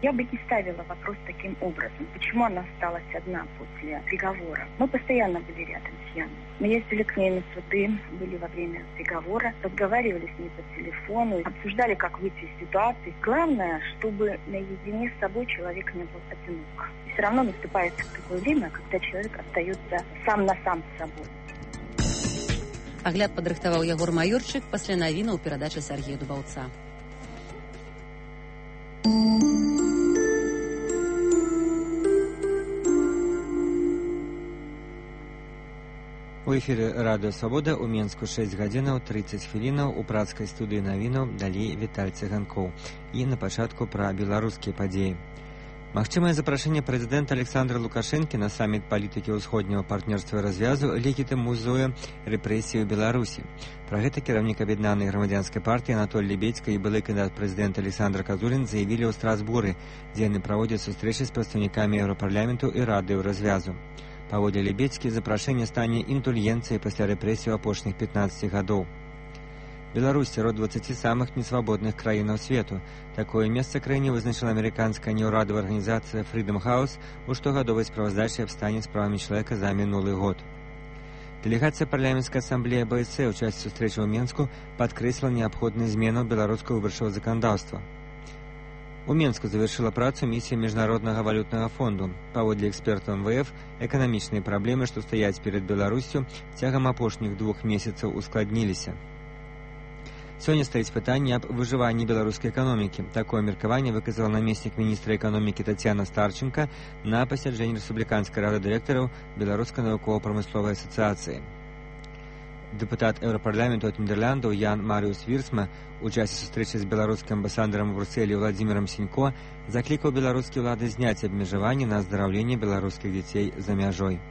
Я бы не ставила вопрос таким образом. Почему она осталась одна после приговора? Мы постоянно были рядом с Яной. Мы ездили к ней на суды, были во время приговора, разговаривали с ней по телефону, обсуждали, как выйти из ситуации. Главное, чтобы наедине с собой человек не был одинок. И все равно наступает такое время, когда человек остается сам на сам с собой. Агляд падрыхтаваў Ягор Маёрчык пасля навінаў перадачы Сергея Дубаўца. У эфіры радыё Свабода ў Менску шэсць гадзінаў трыццаць хвілінаў у працкай студыі навінаў далей Віталь Цыганкоў. І на пачатку пра беларускія падзеі. Магчымае запрашэнне прэзідэнта Александра Лукашэнкі на саміт палітыкі ўсходняга партнёрства і развязу легітымізуе рэпрэсіі ў Беларусі. Пра гэта кіраўнік аб'яднанай грамадзянскай партыі Анатоль Лебедзька і былы кандыдат прэзідэнта Александр Казулін заявілі ў Страсбуры, дзе яны праводзяць сустрэчы з прадстаўнікамі Еўрапарламенту і рады ў развязу. Паводле Лебедзькі, запрашэнне стане інтульгенцыяй пасля рэпрэсій апошніх пятнаццаці гадоў. Беларусь сярод дваццаці самых несвабодных краінаў свету. Такое месца краіне вызначыла амерыканская неўрадавая арганізацыя Freedom House у штогадовай справаздачы аб стане з правамі чалавека за мінулы год. Дэлегацыя парламенцкай асамблеі А Б С ў часе сустрэчы ў Менску падкрэсліла неабходнасць зменаў беларускага выбарчага заканадаўства. У Менску завершила працу миссия Международного валютного фонда. Паводле экспертаў Эм Вэ Эф, эканамічныя праблемы, што стаяць перед Беларусью, цягам апошніх двух месяцаў ускладніліся. Сёння стаіць пытанне аб выжыванні беларускай эканомікі. Такое меркаванне выказала намеснік міністра эканомікі Тацяна Старченко на пасяджэнні рэспубліканскай рады дырэктараў Беларускай навукова-прамысловай асацыяцыі. Дэпутат Еўрапарламенту ад Нідерландаў Ян Марыус Вірсма у часе сустрэчы з беларускім амбасадарам у Брусэлі Владзімірам Сінько заклікаў беларускія ўлады зняць абмежаванні на аздараўленне беларускіх дзяцей за мяжой.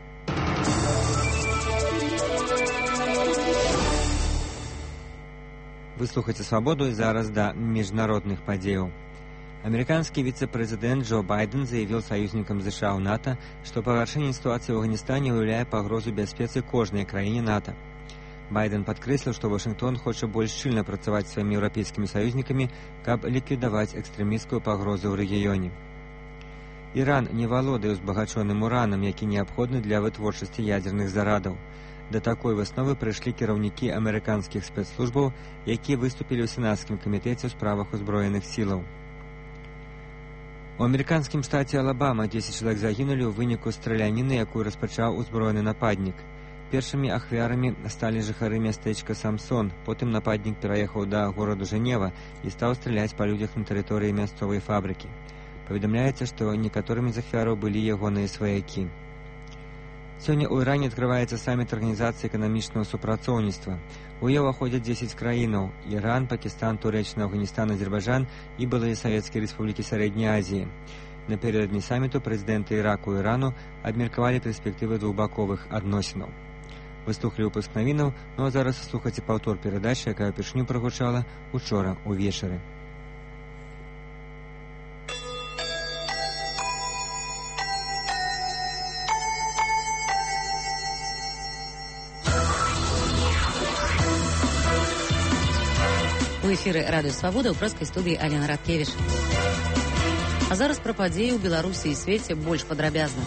Вы слухаеце «Свабоду» і зараз да міжнародных падзеяў. Амерыканскі віцэ-прэзідэнт Джо Байден заявіў саюзнікам ЗША ў НАТО, што пагаршэнне сітуацыі ў Афганістане ўяўляе пагрозу бяспецы кожнай краіне НАТО. Байден падкрэсліў, што Вашынгтон хоча больш шчыльна працаваць з сваімі еўрапейскімі саюзнікамі, каб ліквідаваць экстрэмісцкую пагрозу ў рэгіёне. Іран не валодае узбагачоным уранам, які неабходны для вытворчасці ядзерных зарадаў. Да такой высновы прыйшлі кіраўнікі амерыканскіх спецслужбаў, якія выступілі ў сенацкім камітэце ў справах узброеных сілаў. У амерыканскім штаце Алабама дзесяць чалавек загінулі ў выніку страляніны, якую распачаў узброены нападнік. Першымі ахвярамі сталі жыхары мястэчка Самсон, потым нападнік пераехаў да гораду Жэнева і стаў страляць па людзях на тэрыторыі мясцовай фабрыкі. Паведамляецца, што некаторымі з ахвяраў былі ягоныя сваякі. Сёння ў Іране адкрываецца саміт Арганізацыі эканамічнага супрацоўніцтва. У яе ўваходзяць дзесяць краінаў – Іран, Пакістан, Турэччына, Афганістан, Азербайджан і былыя савецкія рэспублікі Сярэдняй Азіі. Напярэдадні саміту прэзідэнты Іраку і Ірану абмеркавалі перспектывы двухбаковых адносінаў. Выслухалі выпуск навінаў, ну а зараз слухайце паўтор перадачы, якая ўпершыню прагучала учора ўвечары. У эфіры радыё Свабода ў прэскай студыі Алена Радкевіч. А зараз пра падзеі ў Беларусі і свеце больш падрабязна.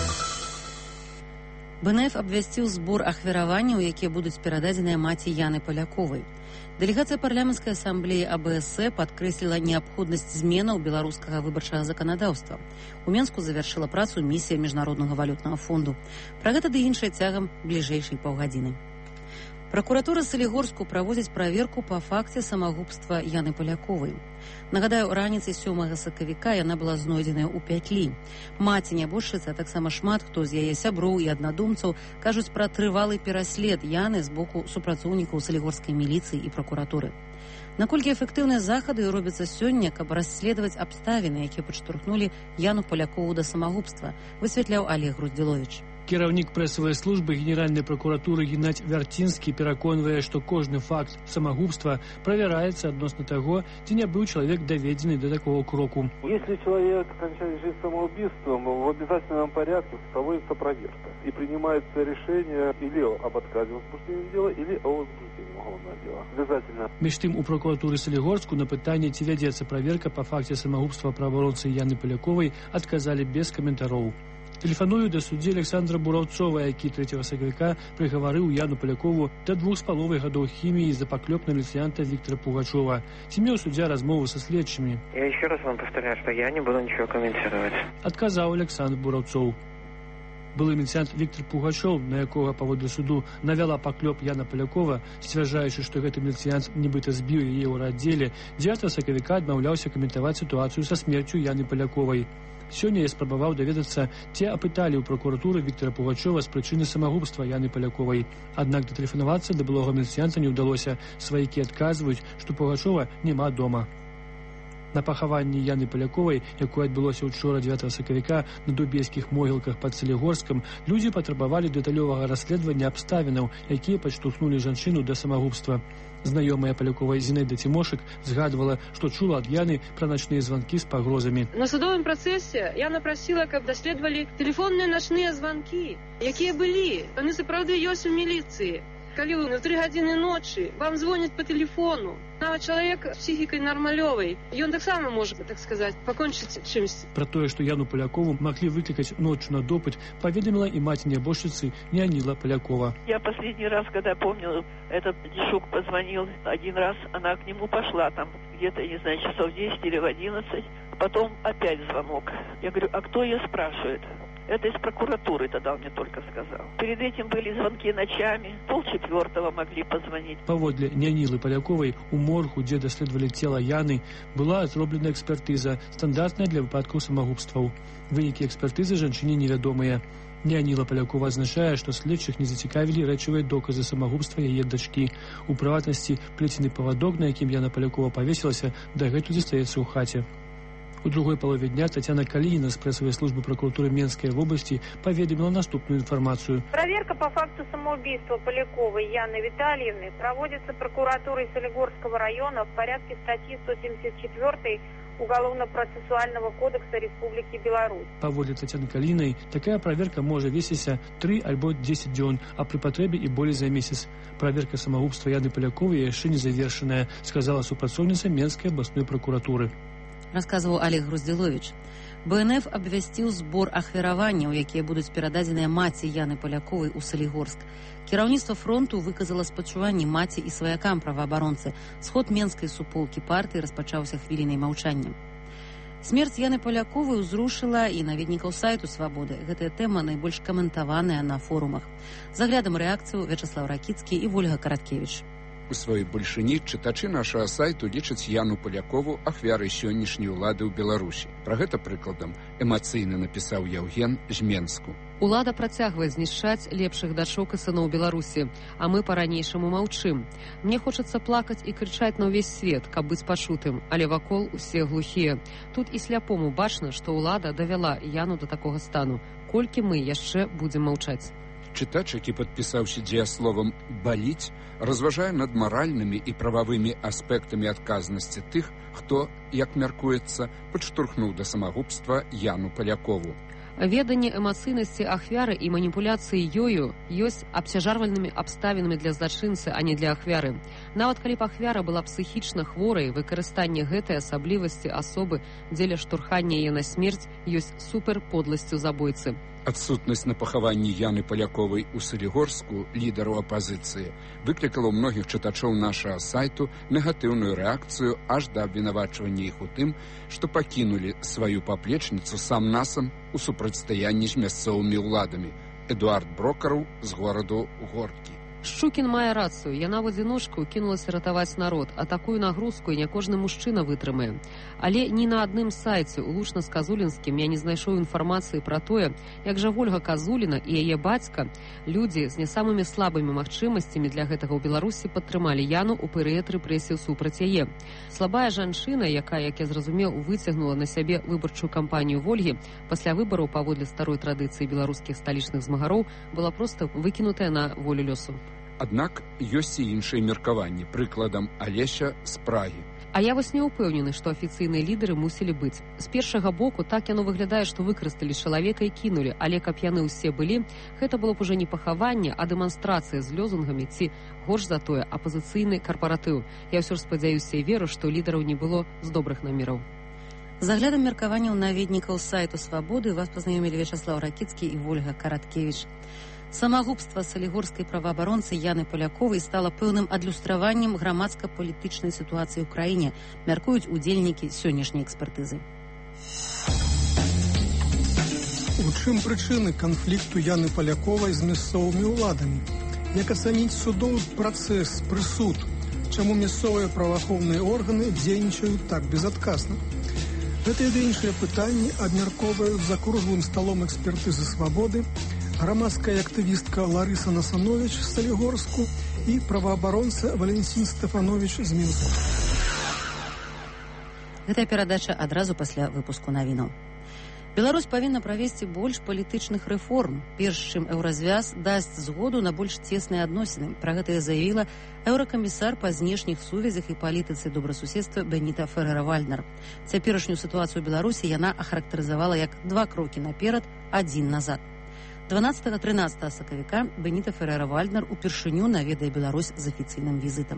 Бэ Эн Эф абвясціў збор ахвяраванняў, якія будуць перададзеныя маці Яны Паляковай. Дэлегацыя парламенцкай асамблеі А Б С падкрэсліла неабходнасць зменаў беларускага выбарчага заканадаўства. У Менску завяршыла працу місія Міжнароднага валютнага фонду. Пра гэта ды іншае цягам бліжэйшай паўгадзіны. Пракуратура Салігорску праводзіць праверку па факце самагубства Яны Паляковай. Нагадаю, раніцай сёмага сакавіка яна была знойдзеная ў Пятлі. Маці нябожчыцы, а таксама шмат хто з яе сяброў і аднадумцаў кажуць пра трывалы пераслед Яны з боку супрацоўнікаў салігорскай міліцыі і пракуратуры. Наколькі эфектыўныя захады робяцца сёння, каб расследаваць абставіны, якія падштурхнулі Яну Палякову да самагубства, высвятляў Олег Груздзіловіч. Кіраўнік прэсавай службы Генеральнай прокуратуры Геннадзь Вярцінскі пераконвае, што кожны факт самагубства правяраецца адносна таго, ці не быў чалавек даведзены до такого кроку. Если человек кончает жизнь самоубийством, в обязательном порядке проводится проверка и принимается решение или об отказе в возбуждении дела, или о возбуждении уголовного дела. Обязательно. Між тым, у прокуратуры Солігорску на пытанне, ці вядзецца праверка па факце самагубства праваабаронцы Яны Паляковай, адказалі без каментароў. Тэлефаную да суддзі Александра Бураўцова, які трэцяга сакавіка прыгаварыў Яну Палякову да двух з паловай гадоў хіміі за паклёп на міліцыянта Виктора Пугачова. Ці меў суддзя размову са следчымі? Я еще раз вам повторяю, что я не буду ничего комментировать. Адказаў Александр Бураўцоў. Былы міліцыянт Виктор Пугачов, на якога паводле суду навяла паклёп Яна Палякова, сцвярджаючы, што гэты міліцыянт нібыта збіў яе ў раддзеле, дзевятага сакавіка адмаўляўся каментаваць сітуацыю са смерцю Яны Паляковай. Сёння я спрабаваў даведацца, ці апыталі ў прокуратуры Виктора Пугачова з прычыны самагубства Яны Паляковай. Аднак датэлефанавацца да былога міліцыянта не ўдалося. Сваякі адказваюць, што Пугачова няма дома. На пахаванні Яны Паляковай, якое адбылося ўчора дзевятага сакавіка на дубейскіх могілках пад Солігорскам, людзі патрабавалі дэталёвага расследавання абставінаў, якія падштурхнулі жанчыну да самагубства. Знаёмая Паляковай Зінаіда Тимошек згадвала, што чула ад Яны пра начныя званкі з пагрозамі. На судовым працэсе Яна прасіла, каб даследавалі тэлефонныя начныя званкі, якія былі. Яны сапраўды ёсць у міліцыі. Калі вы на тры гадзіны ночы вам звоняць по тэлефону, нават чалавек з псіхікай нармалёвай, ён таксама можа, так сказаць, пакончыць чымсьці. Пра тое, што Яну Палякову маглі выклікаць ночью на допыт, паведаміла і маці нябожчыцы Неаніла Палякова. Я последний раз, когда помню, этот Дишук позвонил один раз, она к нему пошла там где-то, не знаю, часов десять или в одиннадцать, потом опять звонок. Я говорю, а кто ее спрашивает? Это из прокуратуры тогда он мне только сказал. Перед этим были звонки ночами, полчетвертого могли позвонить. Паводле Неанілы Паляковай у моргу, дзе даследавалі цела Яны, была зроблена экспертыза, стандартная для выпадкаў самагубстваў. Вынікі экспертызы жанчыне невядомыя. Неаніла Палякова азначае, што следчых не зацікавілі рэчавыя доказы самагубства яе дачкі. У прыватнасці, плецены павадок, на якім Яна Палякова павесілася, дагэтуль застаецца ў хаце. У другой палове дня Татьяна Калинина с прессовой службы прокуратуры Менской области поведомила наступную информацию. Проверка по факту самоубийства Поляковой Яны Витальевны проводится прокуратурой Солигорского района в порядке статьи сто семьдесят четыре Уголовно-процессуального кодекса Республики Беларусь. Паводле Татьяны Калиной, такая проверка может веситься три альбо десять дён, а при потребе и более за месяц. Проверка самоубийства Яны Поляковой еще не завершенная, сказала супрацоўніца Менской областной прокуратуры. Расказваў Олег Груздзіловіч. Бэ Эн Эф абвясціў збор ахвяраванняў, якія будуць перададзеныя маці Яны Паляковай у Солігорск. Кіраўніцтва фронту выказала спачуванні маці і сваякам праваабаронцы. Сход менскай суполкі партыі распачаўся хвілінай маўчання. Смерць Яны Паляковай узрушыла і наведнікаў сайту «Свабоды». Гэтая тэма найбольш каментаваная на форумах. Заглядам рэакцыю Вячаслав Ракіцкі і Вольга Караткевіч. У сваёй большыні чытачы нашага сайту лічаць Яну Палякову ахвярай сённяшняй улады ў Беларусі. Пра гэта прыкладам эмацыйна напісаў Яўген з Менску. Улада працягвае знішчаць лепшых дачок і сыноў Беларусі, а мы па-ранейшаму маўчым. Мне хочацца плакаць і крычаць на ўвесь свет, каб быць пачутым, але вакол усе глухія. Тут і сляпому бачна, што ўлада давяла Яну да такога стану. Колькі мы яшчэ будзем маўчаць? Чытач, які падпісаўся дзеясловам «баліць», разважае над маральнымі і прававымі аспектамі адказнасці тых, хто, як мяркуецца, падштурхнуў да самагубства Яну Палякову. Веданне эмацыйнасці ахвяры і маніпуляцыі ёю ёсць абцяжарвальнымі абставінамі для злачынцы, а не для ахвяры. Нават калі б ахвяра была псіхічна хворай, выкарыстанне гэтай асаблівасці асобы дзеля штурхання яе на смерць ёсць суперподласцю забойцы. Адсутнасць на пахаванні Яны Паляковай у Солігорску, лідару апазіцыі, выклікала ў многіх чытачоў нашага сайту негатыўную рэакцыю аж да абвінавачвання іх у тым, што пакінулі сваю паплечніцу сам-насам у супрацьстаянні з мясцовымі ўладамі. Эдуард Брокараў з гораду Горкі. Шчукін мае рацыю, яна в адзіночку кінулася ратаваць народ, а такую нагрузку і не кожны мужчына вытрымае. Але ні на адным сайце у Лушна з Казулінскім я не знайшоў інфармацыі пра тое, як жа Вольга Казуліна і яе бацька, людзі з не самымі слабымі магчымасцямі для гэтага ў Беларусі падтрымалі Яну ў перыяд рэпрэсіў супраць яе. Слабая жанчына, якая, як я зразумеў, выцягнула на сябе выбарчую кампанію Вольгі, пасля выбараў паводле старой традыцыі беларускіх сталічных змагароў, была проста выкінутая на волю лёсу. Аднак ёсць і іншыя меркаванні, прыкладам Алеся з Прагі. А я вось не ўпэўнены, што афіцыйныя лідары мусілі быць. З першага боку так яно выглядае, што выкарысталі чалавека і кінулі, але каб яны ўсе былі, гэта было б ужо не пахаванне, а дэманстрацыя з лёзунгамі ці, горш за тое, апазіцыйны карпаратыў. Я ўсё ж спадзяюся і веру, што лідараў не было з добрых намераў. З аглядам меркаванняў наведнікаў сайту «Свабоды» вас пазнаёмілі Вячаслав Ракіцкі і Вольга Караткевіч. Самагубства салігорскай праваабаронцы Яны Паляковай стала пэўным адлюстраваннем грамадска-палітычнай сітуацыі ў краіне, мяркуюць удзельнікі сённяшняй экспертызы. У чым прычыны канфлікту Яны Паляковай з мясцовымі ўладамі? Як ацаніць судовы працэс, прысуд? Чаму мясцовыя праваахоўныя органы дзейнічаюць так безадказна? Гэтыя ды іншыя пытанні абмяркоўваюць за круглым сталом экспертызы «Свабоды» грамадская актывістка Ларыса Насанович з Салігорску і праваабаронца Валентин Стефанович з Мінска. Гэтая перадача адразу пасля выпуску навінаў. Беларусь павінна правесці больш палітычных рэформ, перш чым еўразвяз дасць згоду на больш цесныя адносіны. Пра гэта заявіла еўракамісар па знешніх сувязях і палітыцы добрасуседства Беніта Ферера-Вальднер. Цяперашнюю сітуацыю ў Беларусі яна ахарактарызавала як два крокі наперад, адзін назад. дванаццатага-трынаццатага сакавіка Беніта Ферера-Вальднер упершыню наведае Беларусь з афіцыйным візітам.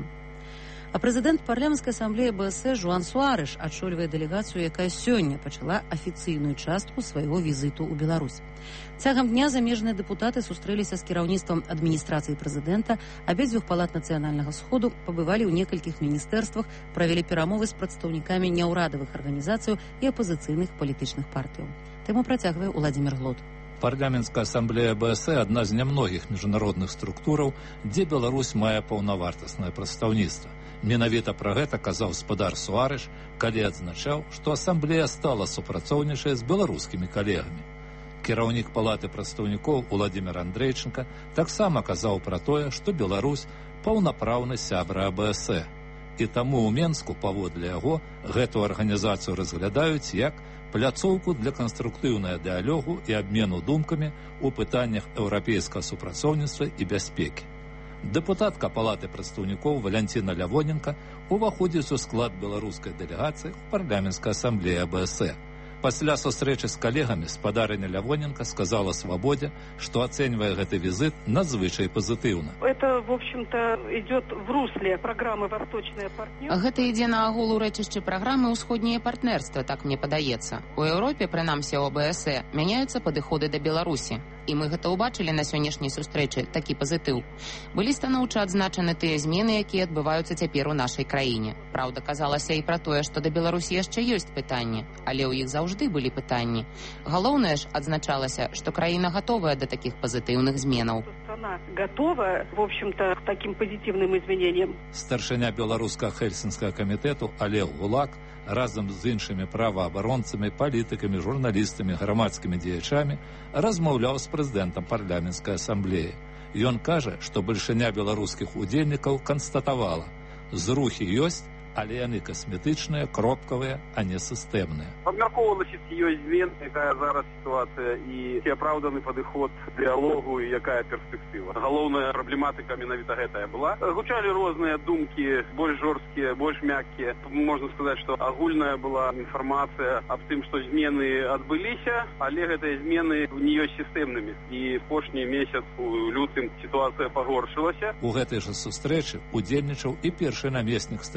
А прэзідэнт парламенцкай асамблеі БС Жуан Суарыш адчольвае дэлегацыю, якая сёння пачала афіцыйную частку свайго візіту ў Беларусь. Цягам дня замежныя дэпутаты сустрэліся з кіраўніцтвам адміністрацыі прэзідэнта, абедзвюх палат нацыянальнага сходу пабывалі ў некалькіх міністэрствах, правялі перамовы з прадстаўнікамі няўрадавых арганізацыяў і апазіцыйных палітычных партыяў. Тэму працягвае Уладзімір Глот. Парламенцкая асамблея БС адна з нямногіх міжнародных структураў, дзе Беларусь мае паўнавартаснае прадстаўніцтва. Менавіта пра гэта казаў спадар Суарыш, калі адзначаў, што асамблея стала супрацоўнічаць з беларускімі калегамі. Кіраўнік палаты прадстаўнікоў Уладзімір Андрэйчынка таксама казаў пра тое, што Беларусь паўнапраўны сябра АБС. І таму ў Менску, паводле яго, гэту арганізацыю разглядаюць як пляцоўку для канструктыўнага дыялогу і абмену думкамі ў пытаннях еўрапейскага супрацоўніцтва і бяспекі. Дэпутатка палаты прадстаўнікоў Валянціна Лявоненка уваходзіць у склад беларускай дэлегацыі ў парламенцкай асамблеі АБС. Пасля сустрэчы з калегамі спадарыня Лявоненка сказала «Свободе», что оценивая гэты визит надзвычай позитивно. Это, в общем-то, идет в русле программы «Восточное партнерство». Гэта ідзе на агул урэчышча праграмы «Усходняе партнерство», так мне падаецца. У Еўропе, прынамсі ў ОБСЕ, мяняюцца падыходы да Беларусі. І мы гэта ўбачылі на сённяшняй сустрэчы, такі пазітыў. Былі станоўча адзначаны тыя змены, якія адбываюцца цяпер у нашай краіне. Праўда, казалася і пра тое, што да Беларусі яшчэ ёсць пытанні, але ў іх заўжды былі пытанні. Галоўнае ж адзначалася, што краіна гатовая да такіх пазітыўных зменаў. Страна готова, в общем-то, к таким позитивным изменениям. Старшыня беларускага Хельсінскага камітэту Олег Гулак разам з іншымі праваабаронцамі, палітыкамі, журналістамі, грамадскімі дзеячамі размаўляў з прэзідэнтам парламенцкай асамблеі. Ён кажа, што бальшыня беларускіх удзельнікаў канстатавала: зрухі ёсць, але яны касметычныя, кропкавыя, а не сістэмныя. Абмяркоўвалася, ці ёсць змен, якая зараз сітуацыя, і ці апраўданы падыход дыялогу, і якая перспектыва. Галоўная праблематыка менавіта гэтая была. Гучалі розныя думкі, больш жорсткія, больш мяккія. Можна сказаць, што агульная была інфармацыя аб тым, што змены адбыліся, але гэтыя змены не ёсць сістэмнымі. І апошні месяц у лютым сітуацыя пагоршылася. У гэтай жа сустрэчы удзельнічаў і першы намеснік старшыні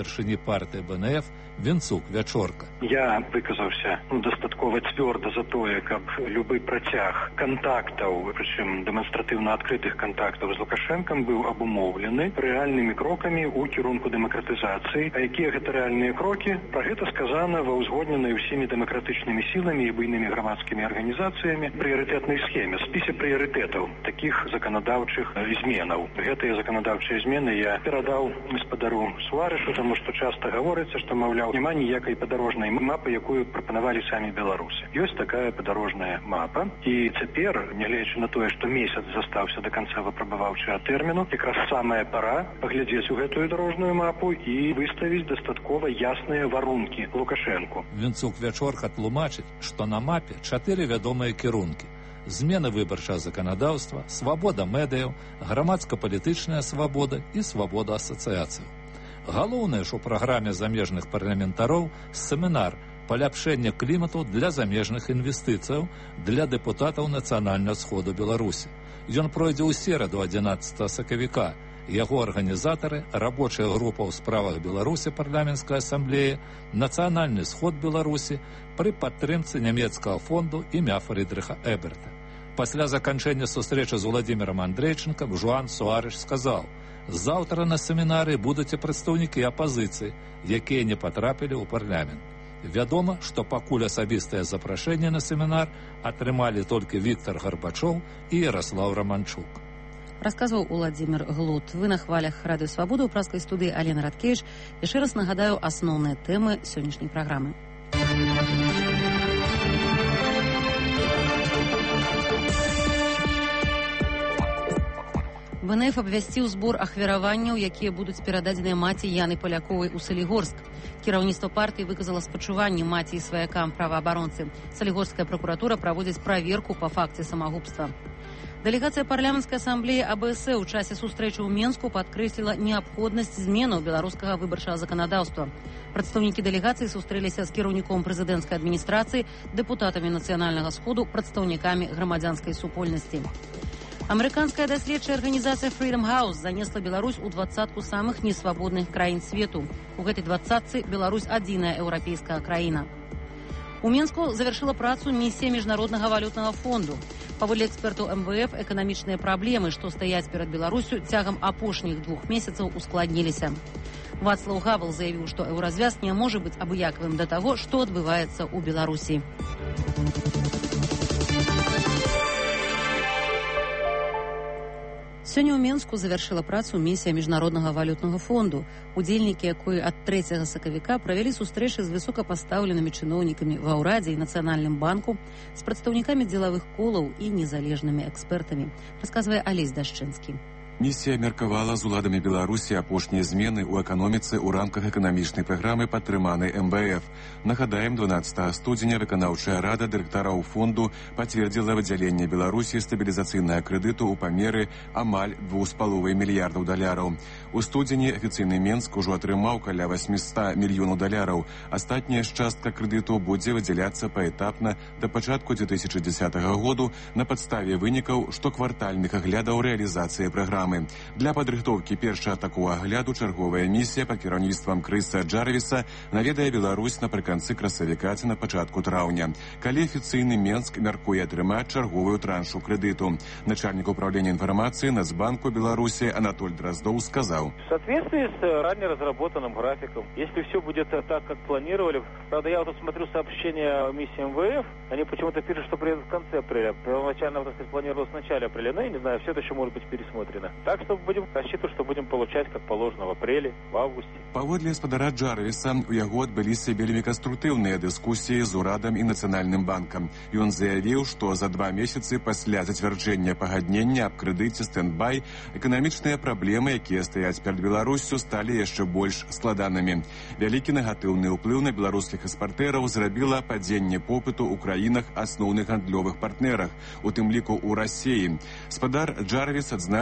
партыі бэ эн эф Венцук Вячорка. Я выказаўся ну, дастаткова цвёрда за тое, каб любы працяг кантактаў, прычым дэманстратыўна адкрытых кантактаў з Лукашэнкам быў абумоўлены рэальнымі крокамі ў кірунку дэмакратызацыі. А якія гэта рэальныя крокі? Пра гэта сказана ва ўзгодненай усімі дэмакратычнымі сіламі і буйнымі грамадскімі арганізацыямі прыярытэтнай схеме, спісе прыярытэтаў такіх заканадаўчых зменаў. Гэтыя заканадаўчыя змены я перадаў гаспадару Суарэшу, таму што часта гаворыцца, што, маўляў, няма ніякай падарожнай мапы, якую прапанавалі самі беларусы. Ёсць такая падарожная мапа, і цяпер, нягледзячы на тое, што месяц застаўся да канца выпрабаваўчага тэрміну, якраз самая пара паглядзець у гэтую дарожную мапу і выставіць дастаткова ясныя варункі Лукашэнку. Венцук Вячорка тлумачыць, што на мапе чатыры вядомыя кірункі: змена выбарчага заканадаўства, свабода медыяў, грамадска-палітычная свабода і свабода асацыяцыяў. Галоўнае ж у праграме замежных парламентароў семінар паляпшэння клімату для замежных інвестыцыяў для дэпутатаў Нацыянальнага сходу Беларусі. Ён пройдзе ў сераду адзінаццатага сакавіка. Яго арганізатары, рабочая група ў справах Беларусі парламенцкай асамблеі, Нацыянальны сход Беларусі пры падтрымцы нямецкага фонду імя Фрыдрыха Эберта. Пасля заканчэння сустрэчы з Владзімірам Андрэйчынкам Жуан Суарэш сказаў: «Заўтра на семінары будуць і прадстаўнікі апазіцыі, якія не патрапілі ў парламент. Вядома, што пакуль асабістае запрашэнне на семінар атрымалі толькі Віктор Гарбачоў і Ярослаў Раманчук». Расказваў Уладзімір Глут. Вы на хвалях Радыё Свабода ў праскай студыі Алена Радкевіч. Яшчэ раз нагадаю асноўныя тэмы сённяшняй праграмы. бэ эн эф абвясціў збор ахвяраванняў, якія будуць перададзеныя маці Яны Паляковай у Салігорск. Кіраўніцтва партыі выказала спачуванне маці і сваякам праваабаронцы. Салігорская пракуратура праводзіць праверку па факце самагубства. Дэлегацыя парламенцкай асамблеі а бэ эс у часе сустрэчы ў Менску падкрэсліла неабходнасць зменаў беларускага выбарчага заканадаўства. Прадстаўнікі дэлегацыі сустрэліся з кіраўніком прэзідэнцкай адміністрацыі, дэпутатамі Нацыянальнага сходу, прадстаўнікамі грамадзянскай супольнасці. Амерыканская даследчая арганізацыя Freedom House занесла Беларусь у двадцатку самых несвабодных краін свету. У гэтай двадцатцы Беларусь адзіная еўрапейская краіна. У Менску завяршыла працу місія міжнароднага валютнага фонду. Паводле экспертаў эм вэ эф, эканамічныя праблемы, што стаяць перад Беларусю, цягам апошніх двух месяцаў ускладніліся. Вацлаў Гавел заявіў, што еўразвяз не можа быць абыякавым да таго, што адбываецца ў Беларусі. Сёння ў Менску завяршыла працу місія міжнароднага валютнага фонду, удзельнікі якой ад трэцяга сакавіка правялі сустрэчы з высокапастаўленымі чыноўнікамі ва ўрадзе і Нацыянальным банку, з прадстаўнікамі дзелавых колаў і незалежнымі экспертамі, расказвае Алесь Дашчынскі. Місія меркавала з уладамі Беларусі апошнія змены ў эканоміцы ў рамках эканамічнай праграмы, падтрыманай эм бэ эф. Нагадаем, дванаццатага студзеня выканаўчая рада дырэктараў фонду пацвердзіла выдзяленне Беларусі стабілізацыйнага крэдыту ў памеры амаль двух з паловай мільярдаў даляраў. У студзені афіцыйны Менск ужо атрымаў каля восьмісот мільёнаў даляраў. Астатняя ж частка крэдыту будзе выдзяляцца паэтапна да пачатку дзве тысячы дзесятага году на падставе вынікаў штоквартальных аглядаў рэалізацыі праграмы. Для падрыхтоўкі першага такого агляду чарговая місія пад кіраўніцтвам Крыса Джарвіса наведае Беларусь напрыканцы красавіка ці на пачатку траўня, калі афіцыйны Менск мяркуе атрымаць чарговую траншу крэдыту. Начальнік управления информации Нацбанку Беларуси Анатоль Дроздов сказал: В соответствии с ранее разработанным графиком, если все будет так, как планировали, правда, я вот смотрю сообщения миссии эм вэ эф, они почему-то пишут, что приедут в конце апреля. Первоначально, так сказать, планировалось в начале апреля, но я не знаю, все это еще может быть пересмотрено. Так что будем рассчитывать, что будем получать, как положено, в апреле, в августе. Паводле гаспадара Джарвіса, у яго адбыліся вельмі канструктыўныя дыскусіі з урадам і Нацыянальным банкам. Ён заявіў, што за два месяцы пасля зацвярджэння пагаднення аб крэдыце стэндбай эканамічныя праблемы, якія стаяць перад Беларуссю, сталі яшчэ больш складанымі. Вялікі негатыўны ўплыў на беларускіх экспартэраў зрабіла падзенне попыту ў краінах асноўных гандлёвых партнерах, у тым ліку ў Расіі. Гаспадар Джарвіс адзначыў, што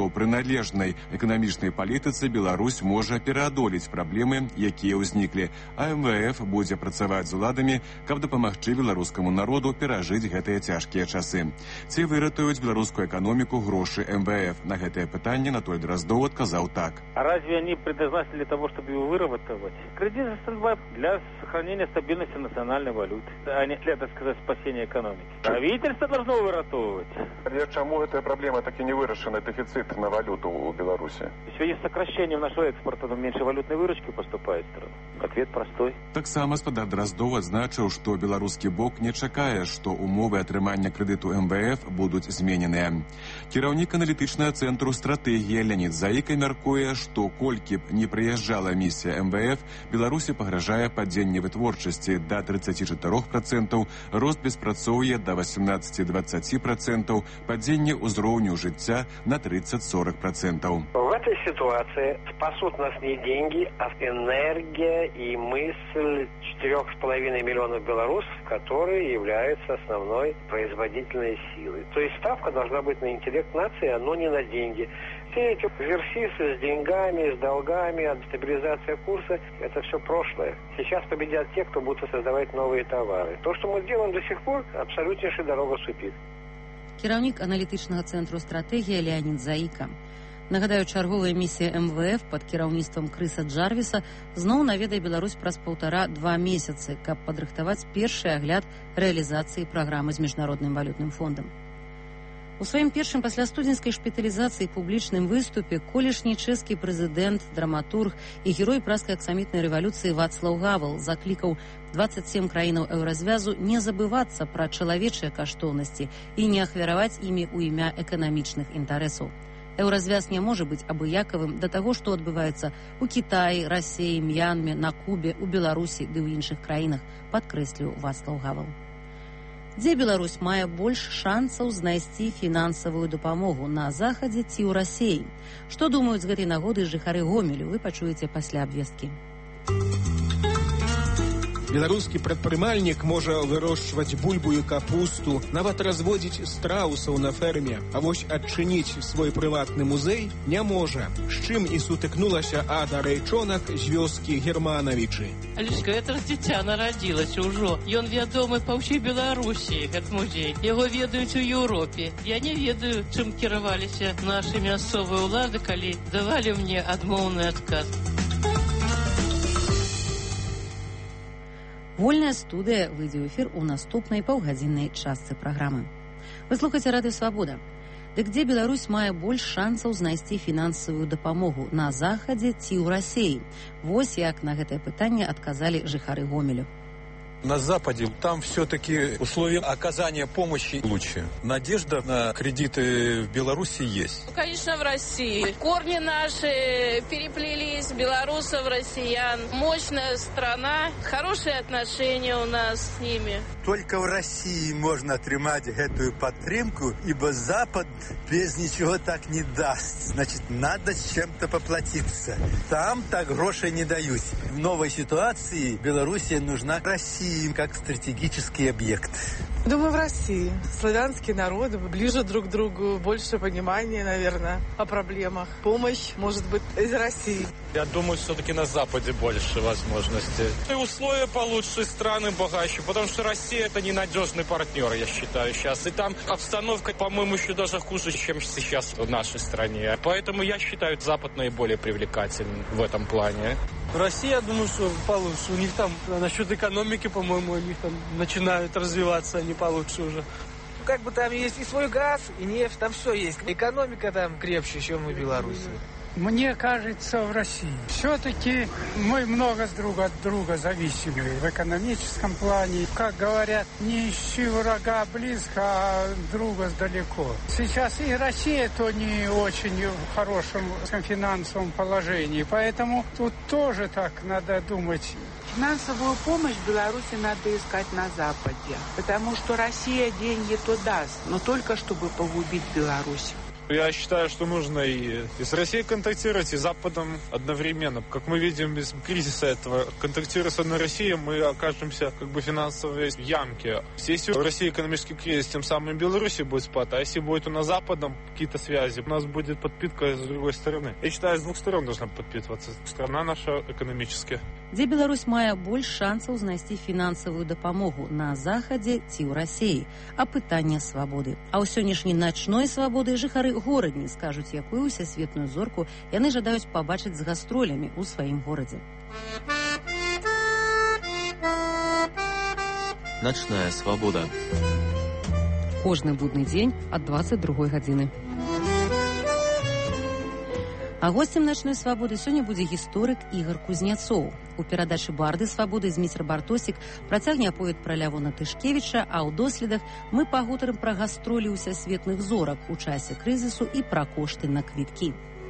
што пры належнай эканамічнай палітыцы Беларусь можа пераадолець праблемы, якія ўзніклі, а эм вэ эф будзе працаваць з уладамі, каб дапамагчы беларускаму народу перажыць гэтыя цяжкія часы. Ці выратуюць беларускую эканоміку грошы эм вэ эф? На гэтае пытанне Анатоль Дроздов отказаў так. А разве они предназначены для того, чтобы его выработать? Кредит за стендбай для сохранения стабильности национальной валюты, а не для, так сказать, спасения экономики. Правительство должно выратовывать. Але чаму гэтая праблема так і не вырашана, дэфіцыт на валюту у Беларусі? В связи с сокращением нашего экспорта, но меньше валютной выручки поступает в страну. Ответ простой. Таксама спадар Дроздов адзначыў, што беларускі бок не чакае, што умовы атрымання крэдыту эм вэ эф будуць змененыя. Кіраўнік аналітычнага цэнтру стратэгія Леонид Заіка мяркуе, што колькі б не прыязджала місія эм вэ эф, Беларусі пагражае падзенне вытворчасці да тридцати четырёх процентов, рост беспрацоўя да восемнадцати двадцати процентов, падзенне ўзроўню жыцця на тридцать-сорок процентов. В этой ситуации спасут нас не деньги, а энергия и мысль четырех с половиной миллионов белорусов, которые являются основной производительной силой. То есть ставка должна быть на интеллект нации, но не на деньги. Все эти экзерсисы с деньгами, с долгами, стабилизация курса – это все прошлое. Сейчас победят те, кто будет создавать новые товары. То, что мы делаем до сих пор, абсолютнейшая дорога в тупик. Кіраўнік аналітычнага цэнтру стратэгія Леонид Заіка. Нагадаю, чарговая місія эм вэ эф пад кіраўніцтвам Крыса Джарвіса зноў наведае Беларусь праз паўтара-два месяцы, каб падрыхтаваць першы агляд рэалізацыі праграмы з міжнародным валютным фондам. У сваім першым паслястудзенскай шпіталізацыі публічным выступе колішні чэшскі прэзідэнт, драматург і герой праскай аксамітнай рэвалюцыі Вацлаў Гавел заклікаў двадцать семь краінаў еўразвязу не забывацца пра чалавечыя каштоўнасці і не ахвяраваць імі ў імя эканамічных інтарэсаў. Еўразвяз не можа быць абыякавым да таго, што адбываецца ў Кітаі, Расіі, М'янме, на Кубе, у Беларусі ды ў іншых краінах, падкрэсліў Вацлаў Гавел. Дзе Беларусь мае больш шансаў знайсці фінансавую дапамогу, на захадзе ці ў Расіі? Што думаюць з гэтай нагоды жыхары Гомелю, вы пачуеце пасля абвесткі. Беларускі прадпрымальнік можа вырошчваць бульбу і капусту, нават разводзіць страусаў на ферме, а вось адчыніць свой прыватны музей не можа. З чым і сутыкнулася Ада Рэйчонак з вёскі Германавічы. Але ж гэта ж дзіця нарадзілася ўжо. Ён вядомы па ўсёй Беларусі, гэты музей. Яго ведаюць у Еўропе. Я не ведаю, чым кіраваліся нашы мясцовыя ўлады, калі давалі мне адмоўны адказ. Вольная студыя выйдзе ў эфір у наступнай паўгадзіннай частцы праграмы. Вы слухаце радыё Свабода. Дык дзе Беларусь мае больш шансаў знайсці фінансавую дапамогу, на захадзе ці ў Расіі? Вось як на гэтае пытанне адказалі жыхары Гомелю. На Западе там все-таки условия оказания помощи лучше. Надежда на кредиты в Беларуси есть. Конечно, в России. Корни наши переплелись, белорусов, россиян. Мощная страна, хорошие отношения у нас с ними. Только в России можно отрымать эту подтримку, ибо Запад без ничего так не даст. Значит, надо с чем-то поплатиться. Там так грошей не дают. В новой ситуации Белоруссия нужна России как стратегический объект. Думаю, в России. Славянские народы ближе друг к другу, больше понимания, наверное, о проблемах. Помощь, может быть, из России. Я думаю, все-таки на Западе больше возможностей. И условия получше, страны богаче, потому что Россия — это ненадежный партнер, я считаю, сейчас. И там обстановка, по-моему, еще даже хуже, чем сейчас в нашей стране. Поэтому я считаю, Запад наиболее привлекательным в этом плане. Россия, я думаю, что получше. У них там насчет экономики, по-моему, у них там начинают развиваться, они получше уже. Как бы там есть и свой газ, и нефть, там все есть. Экономика там крепче, чем в Беларуси. Мне кажется, в России. Все-таки мы много друг от друга зависимы в экономическом плане. Как говорят, не ищи врага близко, а друга далеко. Сейчас и Россия то не очень в хорошем финансовом положении, поэтому тут тоже так надо думать. Финансовую помощь Беларуси надо искать на Западе, потому что Россия деньги то даст, но только чтобы погубить Беларусь. Я считаю, что нужно и, и с Россией контактировать, и с Западом одновременно. Как мы видим, без кризиса этого, контактируя с одной Россией, мы окажемся как бы финансовой ямке. Если в России экономический кризис, тем самым Беларуси будет спад, а если будет у нас с Западом какие-то связи, у нас будет подпитка с другой стороны. Я считаю, с двух сторон должна подпитываться страна наша экономически. Дзе Беларусь мае больш шансаў знайсці фінансавую дапамогу на захадзе ці ў Расіі, а пытанне свабоды. А ў сённяшняй начной свабоды жыхары горадні скажуць, якую ўсесветную зорку яны жадаюць пабачыць з гастролямі ў сваім горадзе. Ночная свабода. Кожны будны дзень ад дваццаць другой гадзіны. А гостем «Ночной свабоды» сёння будзе гісторык Ігор Кузняцоў. У перадачы «Барды свабоды» Зміцер Бартосік працягне аповед пра Лявона Тышкевіча, а ў доследах мы пагутарым пра гастролі ўсесветных зорак у часе крызісу і пра кошты на квіткі.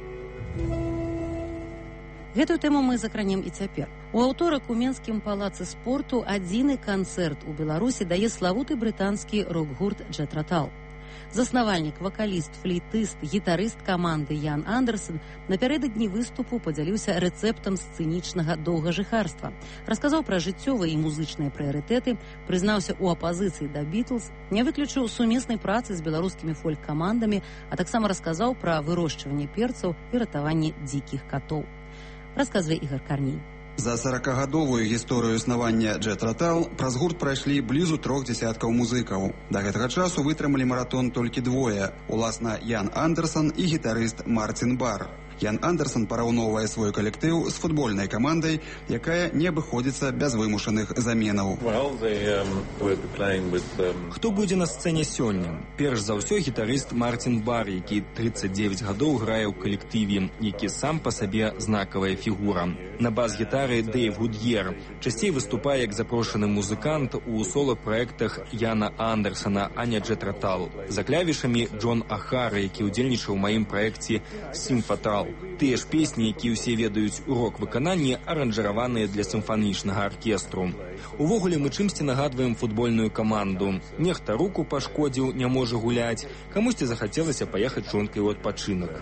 Гэтую тэму мы закранем і цяпер. У аўторак у Менскім палацы спорту адзіны канцэрт у Беларусі дае славуты брытанскі рок-гурт Джет Ротал. Заснавальнік, вакаліст, флейтыст, гітарыст каманды Ян Андерсон напярэдадні выступу падзяліўся рэцэптам сцэнічнага доўгажыхарства. Расказаў пра жыццёвыя і музычныя прыярытэты, прызнаўся ў апазіцыі да Бітлз, не выключыў сумеснай працы з беларускімі фольк-камандамі, а таксама расказаў пра вырошчванне перцаў і ратаванне дзікіх катоў. Расказвае Ігор Карній. За сорокагадовую гісторыю існавання Джет Ротал праз гурт прайшлі блізу трох дзесяткаў музыкаў. Да гэтага часу вытрымалі маратон толькі двое, уласна Ян Андерсон і гітарыст Мартин Бар. Ян Андерсон параўноўвае свой калектыў з футбольнай камандай, якая не абыходзіцца без вымушаных заменаў. Well, they, um, with, um... Хто будзе на сцэне сёння? Перш за ўсё гітарыст Мартин Бар, які тридцать девять гадоў грае ў калектыве, які сам па сабе знакавая фігура. На бас-гітары Дэйв Гудьер. Часцей выступае як запрошаны музыкант у соло-праектах Яна Андерсона, а не Джет Ротал. За клавішамі Джон Ахара, які ўдзельнічаў у маім праекце «Сімфатрал». Тыя ж песні, якія ўсе ведаюць у рок-выкананні, аранжыраваныя для сімфанічнага аркестру. Увогуле мы чымсьці нагадваем футбольную каманду. Нехта руку пашкодзіў, не можа гуляць, камусьці захацелася паехаць жонкай у адпачынак.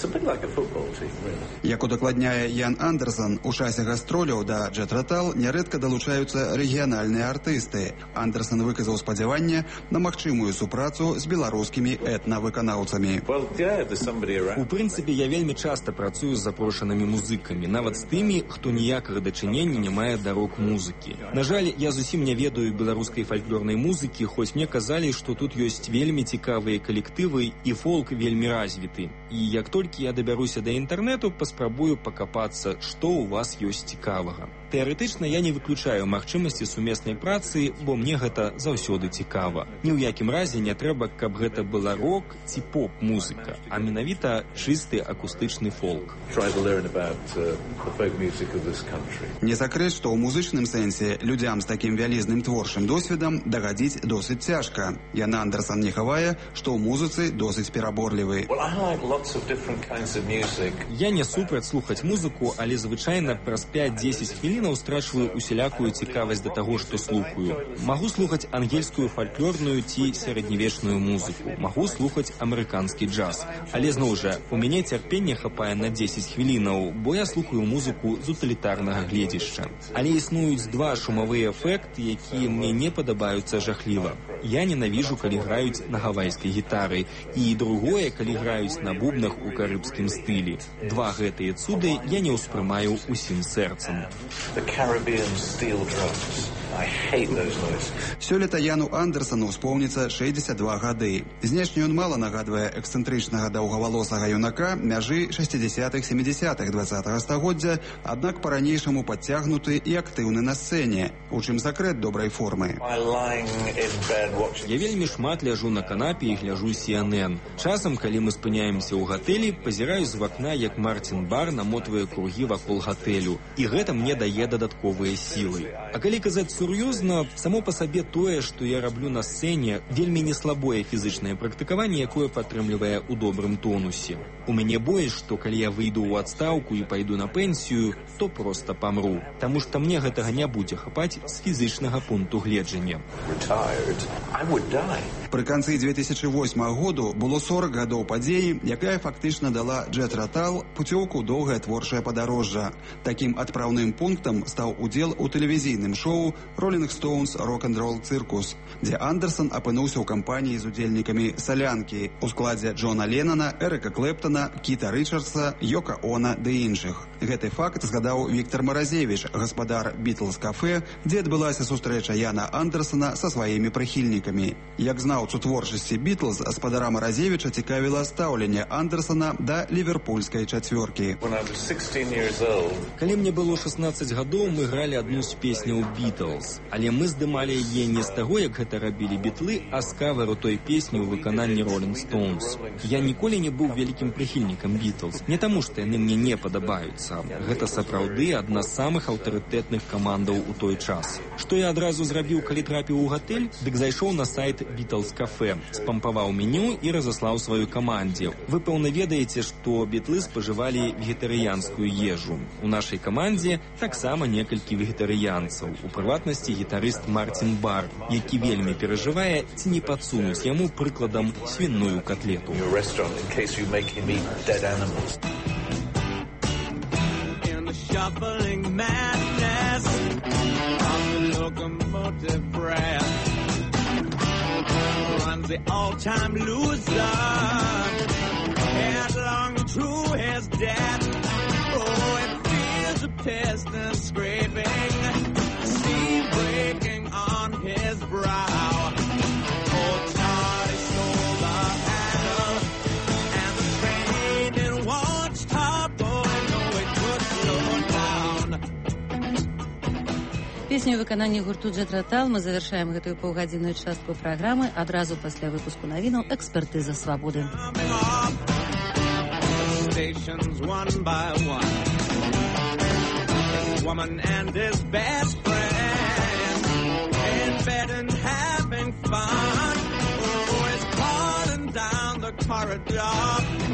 Як удакладняе Ян Андерсон, у часе гастроляў да Джет Ротал нярэдка далучаюцца рэгіянальныя артысты. Андерсон выказаў спадзяванне на магчымую супрацу з беларускімі этна-выканаўцамі. У прынцыпе, я вельмі часта працую з запрошанымі музыкамі, нават з тымі, хто ніякага дачынення не мае да рок-музыкі. На жаль, я зусім не ведаю беларускай фальклорнай музыкі, хоць мне казалі, што тут ёсць вельмі цікавыя калектывы і фолк вельмі развіты. І як толькі я дабяруся да інтэрнэту, паспрабую пакапацца, што ў вас ёсць цікавага. Тэарэтычна я не выключаю магчымасці сумеснай працы, бо мне гэта заўсёды цікава. Ні ў якім разе не трэба, каб гэта была рок ці поп-музыка, а менавіта чысты акустычны фолк. Не сакрэт, што ў музычным сэнсе людзям з такім вялізным творчым досведам дагадзіць досыць цяжка. Ян Андерсон не хавае, што ў музыцы досыць пераборлівы. Я не супраць слухаць музыку, але звычайна праз пять-дзесяць хвілінаў страчваю усялякую цікавасць да таго, што слухаю. Магу слухаць ангельскую фальклорную ці сярэднявечную музыку. Магу слухаць амерыканскі джаз. Але зноў жа, у мяне цярпення хапае на дзесяць хвілінаў, бо я слухаю музыку з уталітарнага гледзішча. Але існуюць два шумавыя эфекты, якія мне не падабаюцца жахліва. Я ненавіжу, калі граюць на гавайскай гітары, і другое, калі граюць на бубнах у карыбскім стылі. Два гэтыя цуды я не ўспрымаю усім сэрцам. Сёлета Яну Андерсону ўспомніцца шэсцьдзесят два гады. Знешне ён мала нагадвае эксцэнтрычнага даўгавалосага юнака мяжы шэсцідзесятых-сямідзесятых дваццатага стагоддзя, аднак па-ранейшаму падцягнуты і актыўны на сцэне. У чым сакрэт добрай формы? Я вельмі шмат ляжу на канапе і гляжу Си Эн Эн. Часам, калі мы спыняемся ў гатэлі, пазіраю з вакна, як Мартин Бар намотвае кругі вакол гатэлю. І гэта мне дае дадатковыя сілы. А калі казаць сур'ёзна, сур'ёзна, само па сабе тое, што я раблю на сцэне, вельмі неслабое фізычнае практыкаванне, якое падтрымлівае ў добрым тонусе. У мяне боюсь, што калі я выйду ў адстаўку і пайду на пенсію, то проста памру, таму што мне гэтага не будзе хапаць з фізычнага пункту гледжання. Пры канцы две тысячи восьмага году было сорок гадоў падзеі, якая фактычна дала Джет Ротал пуцёўку ў доўгае творчае падарожжа. Такім адпраўным пунктам стаў удзел у тэлевізійным шоу «Rolling Stones Rock-and-Roll Circus», дзе Андерсон апынуўся ў кампаніі з удзельнікамі «Салянкі» у складзе Джона Леннона, Эрыка Клэптона, Кіта Рычардса, Йока Оно ды іншых. Гэты факт згадаў Віктор Маразевіч, гаспадар «Бітлз Кафе», дзе адбылася сустрэча Яна Андерсона са сваімі прыхільнікамі. Як знаўцу творчасці «Бітлз», гаспадара Маразевіча цікавіла стаўленне Андерсона да ліверпульскай чацвёркі. Калі мне было шаснаццаць гадоў, мы гралі адну з песняў «Бітлз», але мы здымалі яе не з таго, як гэта рабілі бітлы, а з каверу той песні ў выкананні «Rolling Stones». Я ніколі не быў вялікім прыхільнікам «Бітлз», не таму, што яны мне не падабаюцца. Гэта сапраўды адна з самых аўтарытэтных камандаў у той час. Што я адразу зрабіў, калі трапіў у гатэль? Дык зайшоў на сайт «Бітлз Кафе», спампаваў меню і разаслаў сваёй камандзе. Вы, пэўна, ведаеце, што бітлы спажывалі вегетарыянскую ежу. У нашай камандзе таксама некалькі вегетарыянцаў, у прыватнасці гітарыст Мартин Бар, які вельмі перажывае, ці не падсунуць яму прыкладам свіную котлету. Shuffling madness of the locomotive breath runs the all-time loser headlong to his death. Oh, it feels a piston scraping, steam breaking on his brow. Oh, Charlie stole the handle and the train it won't stop going. No, it could slow down. Песню ў выкананні гурту Джет Ротал мы завяршаем гэтую паўгадзінную частку праграмы адразу пасля выпуску навінаў «Экспертыза свабоды». Stations one by one. His woman and his best friend in bed and having fun. Oh, he's calling down the corridor.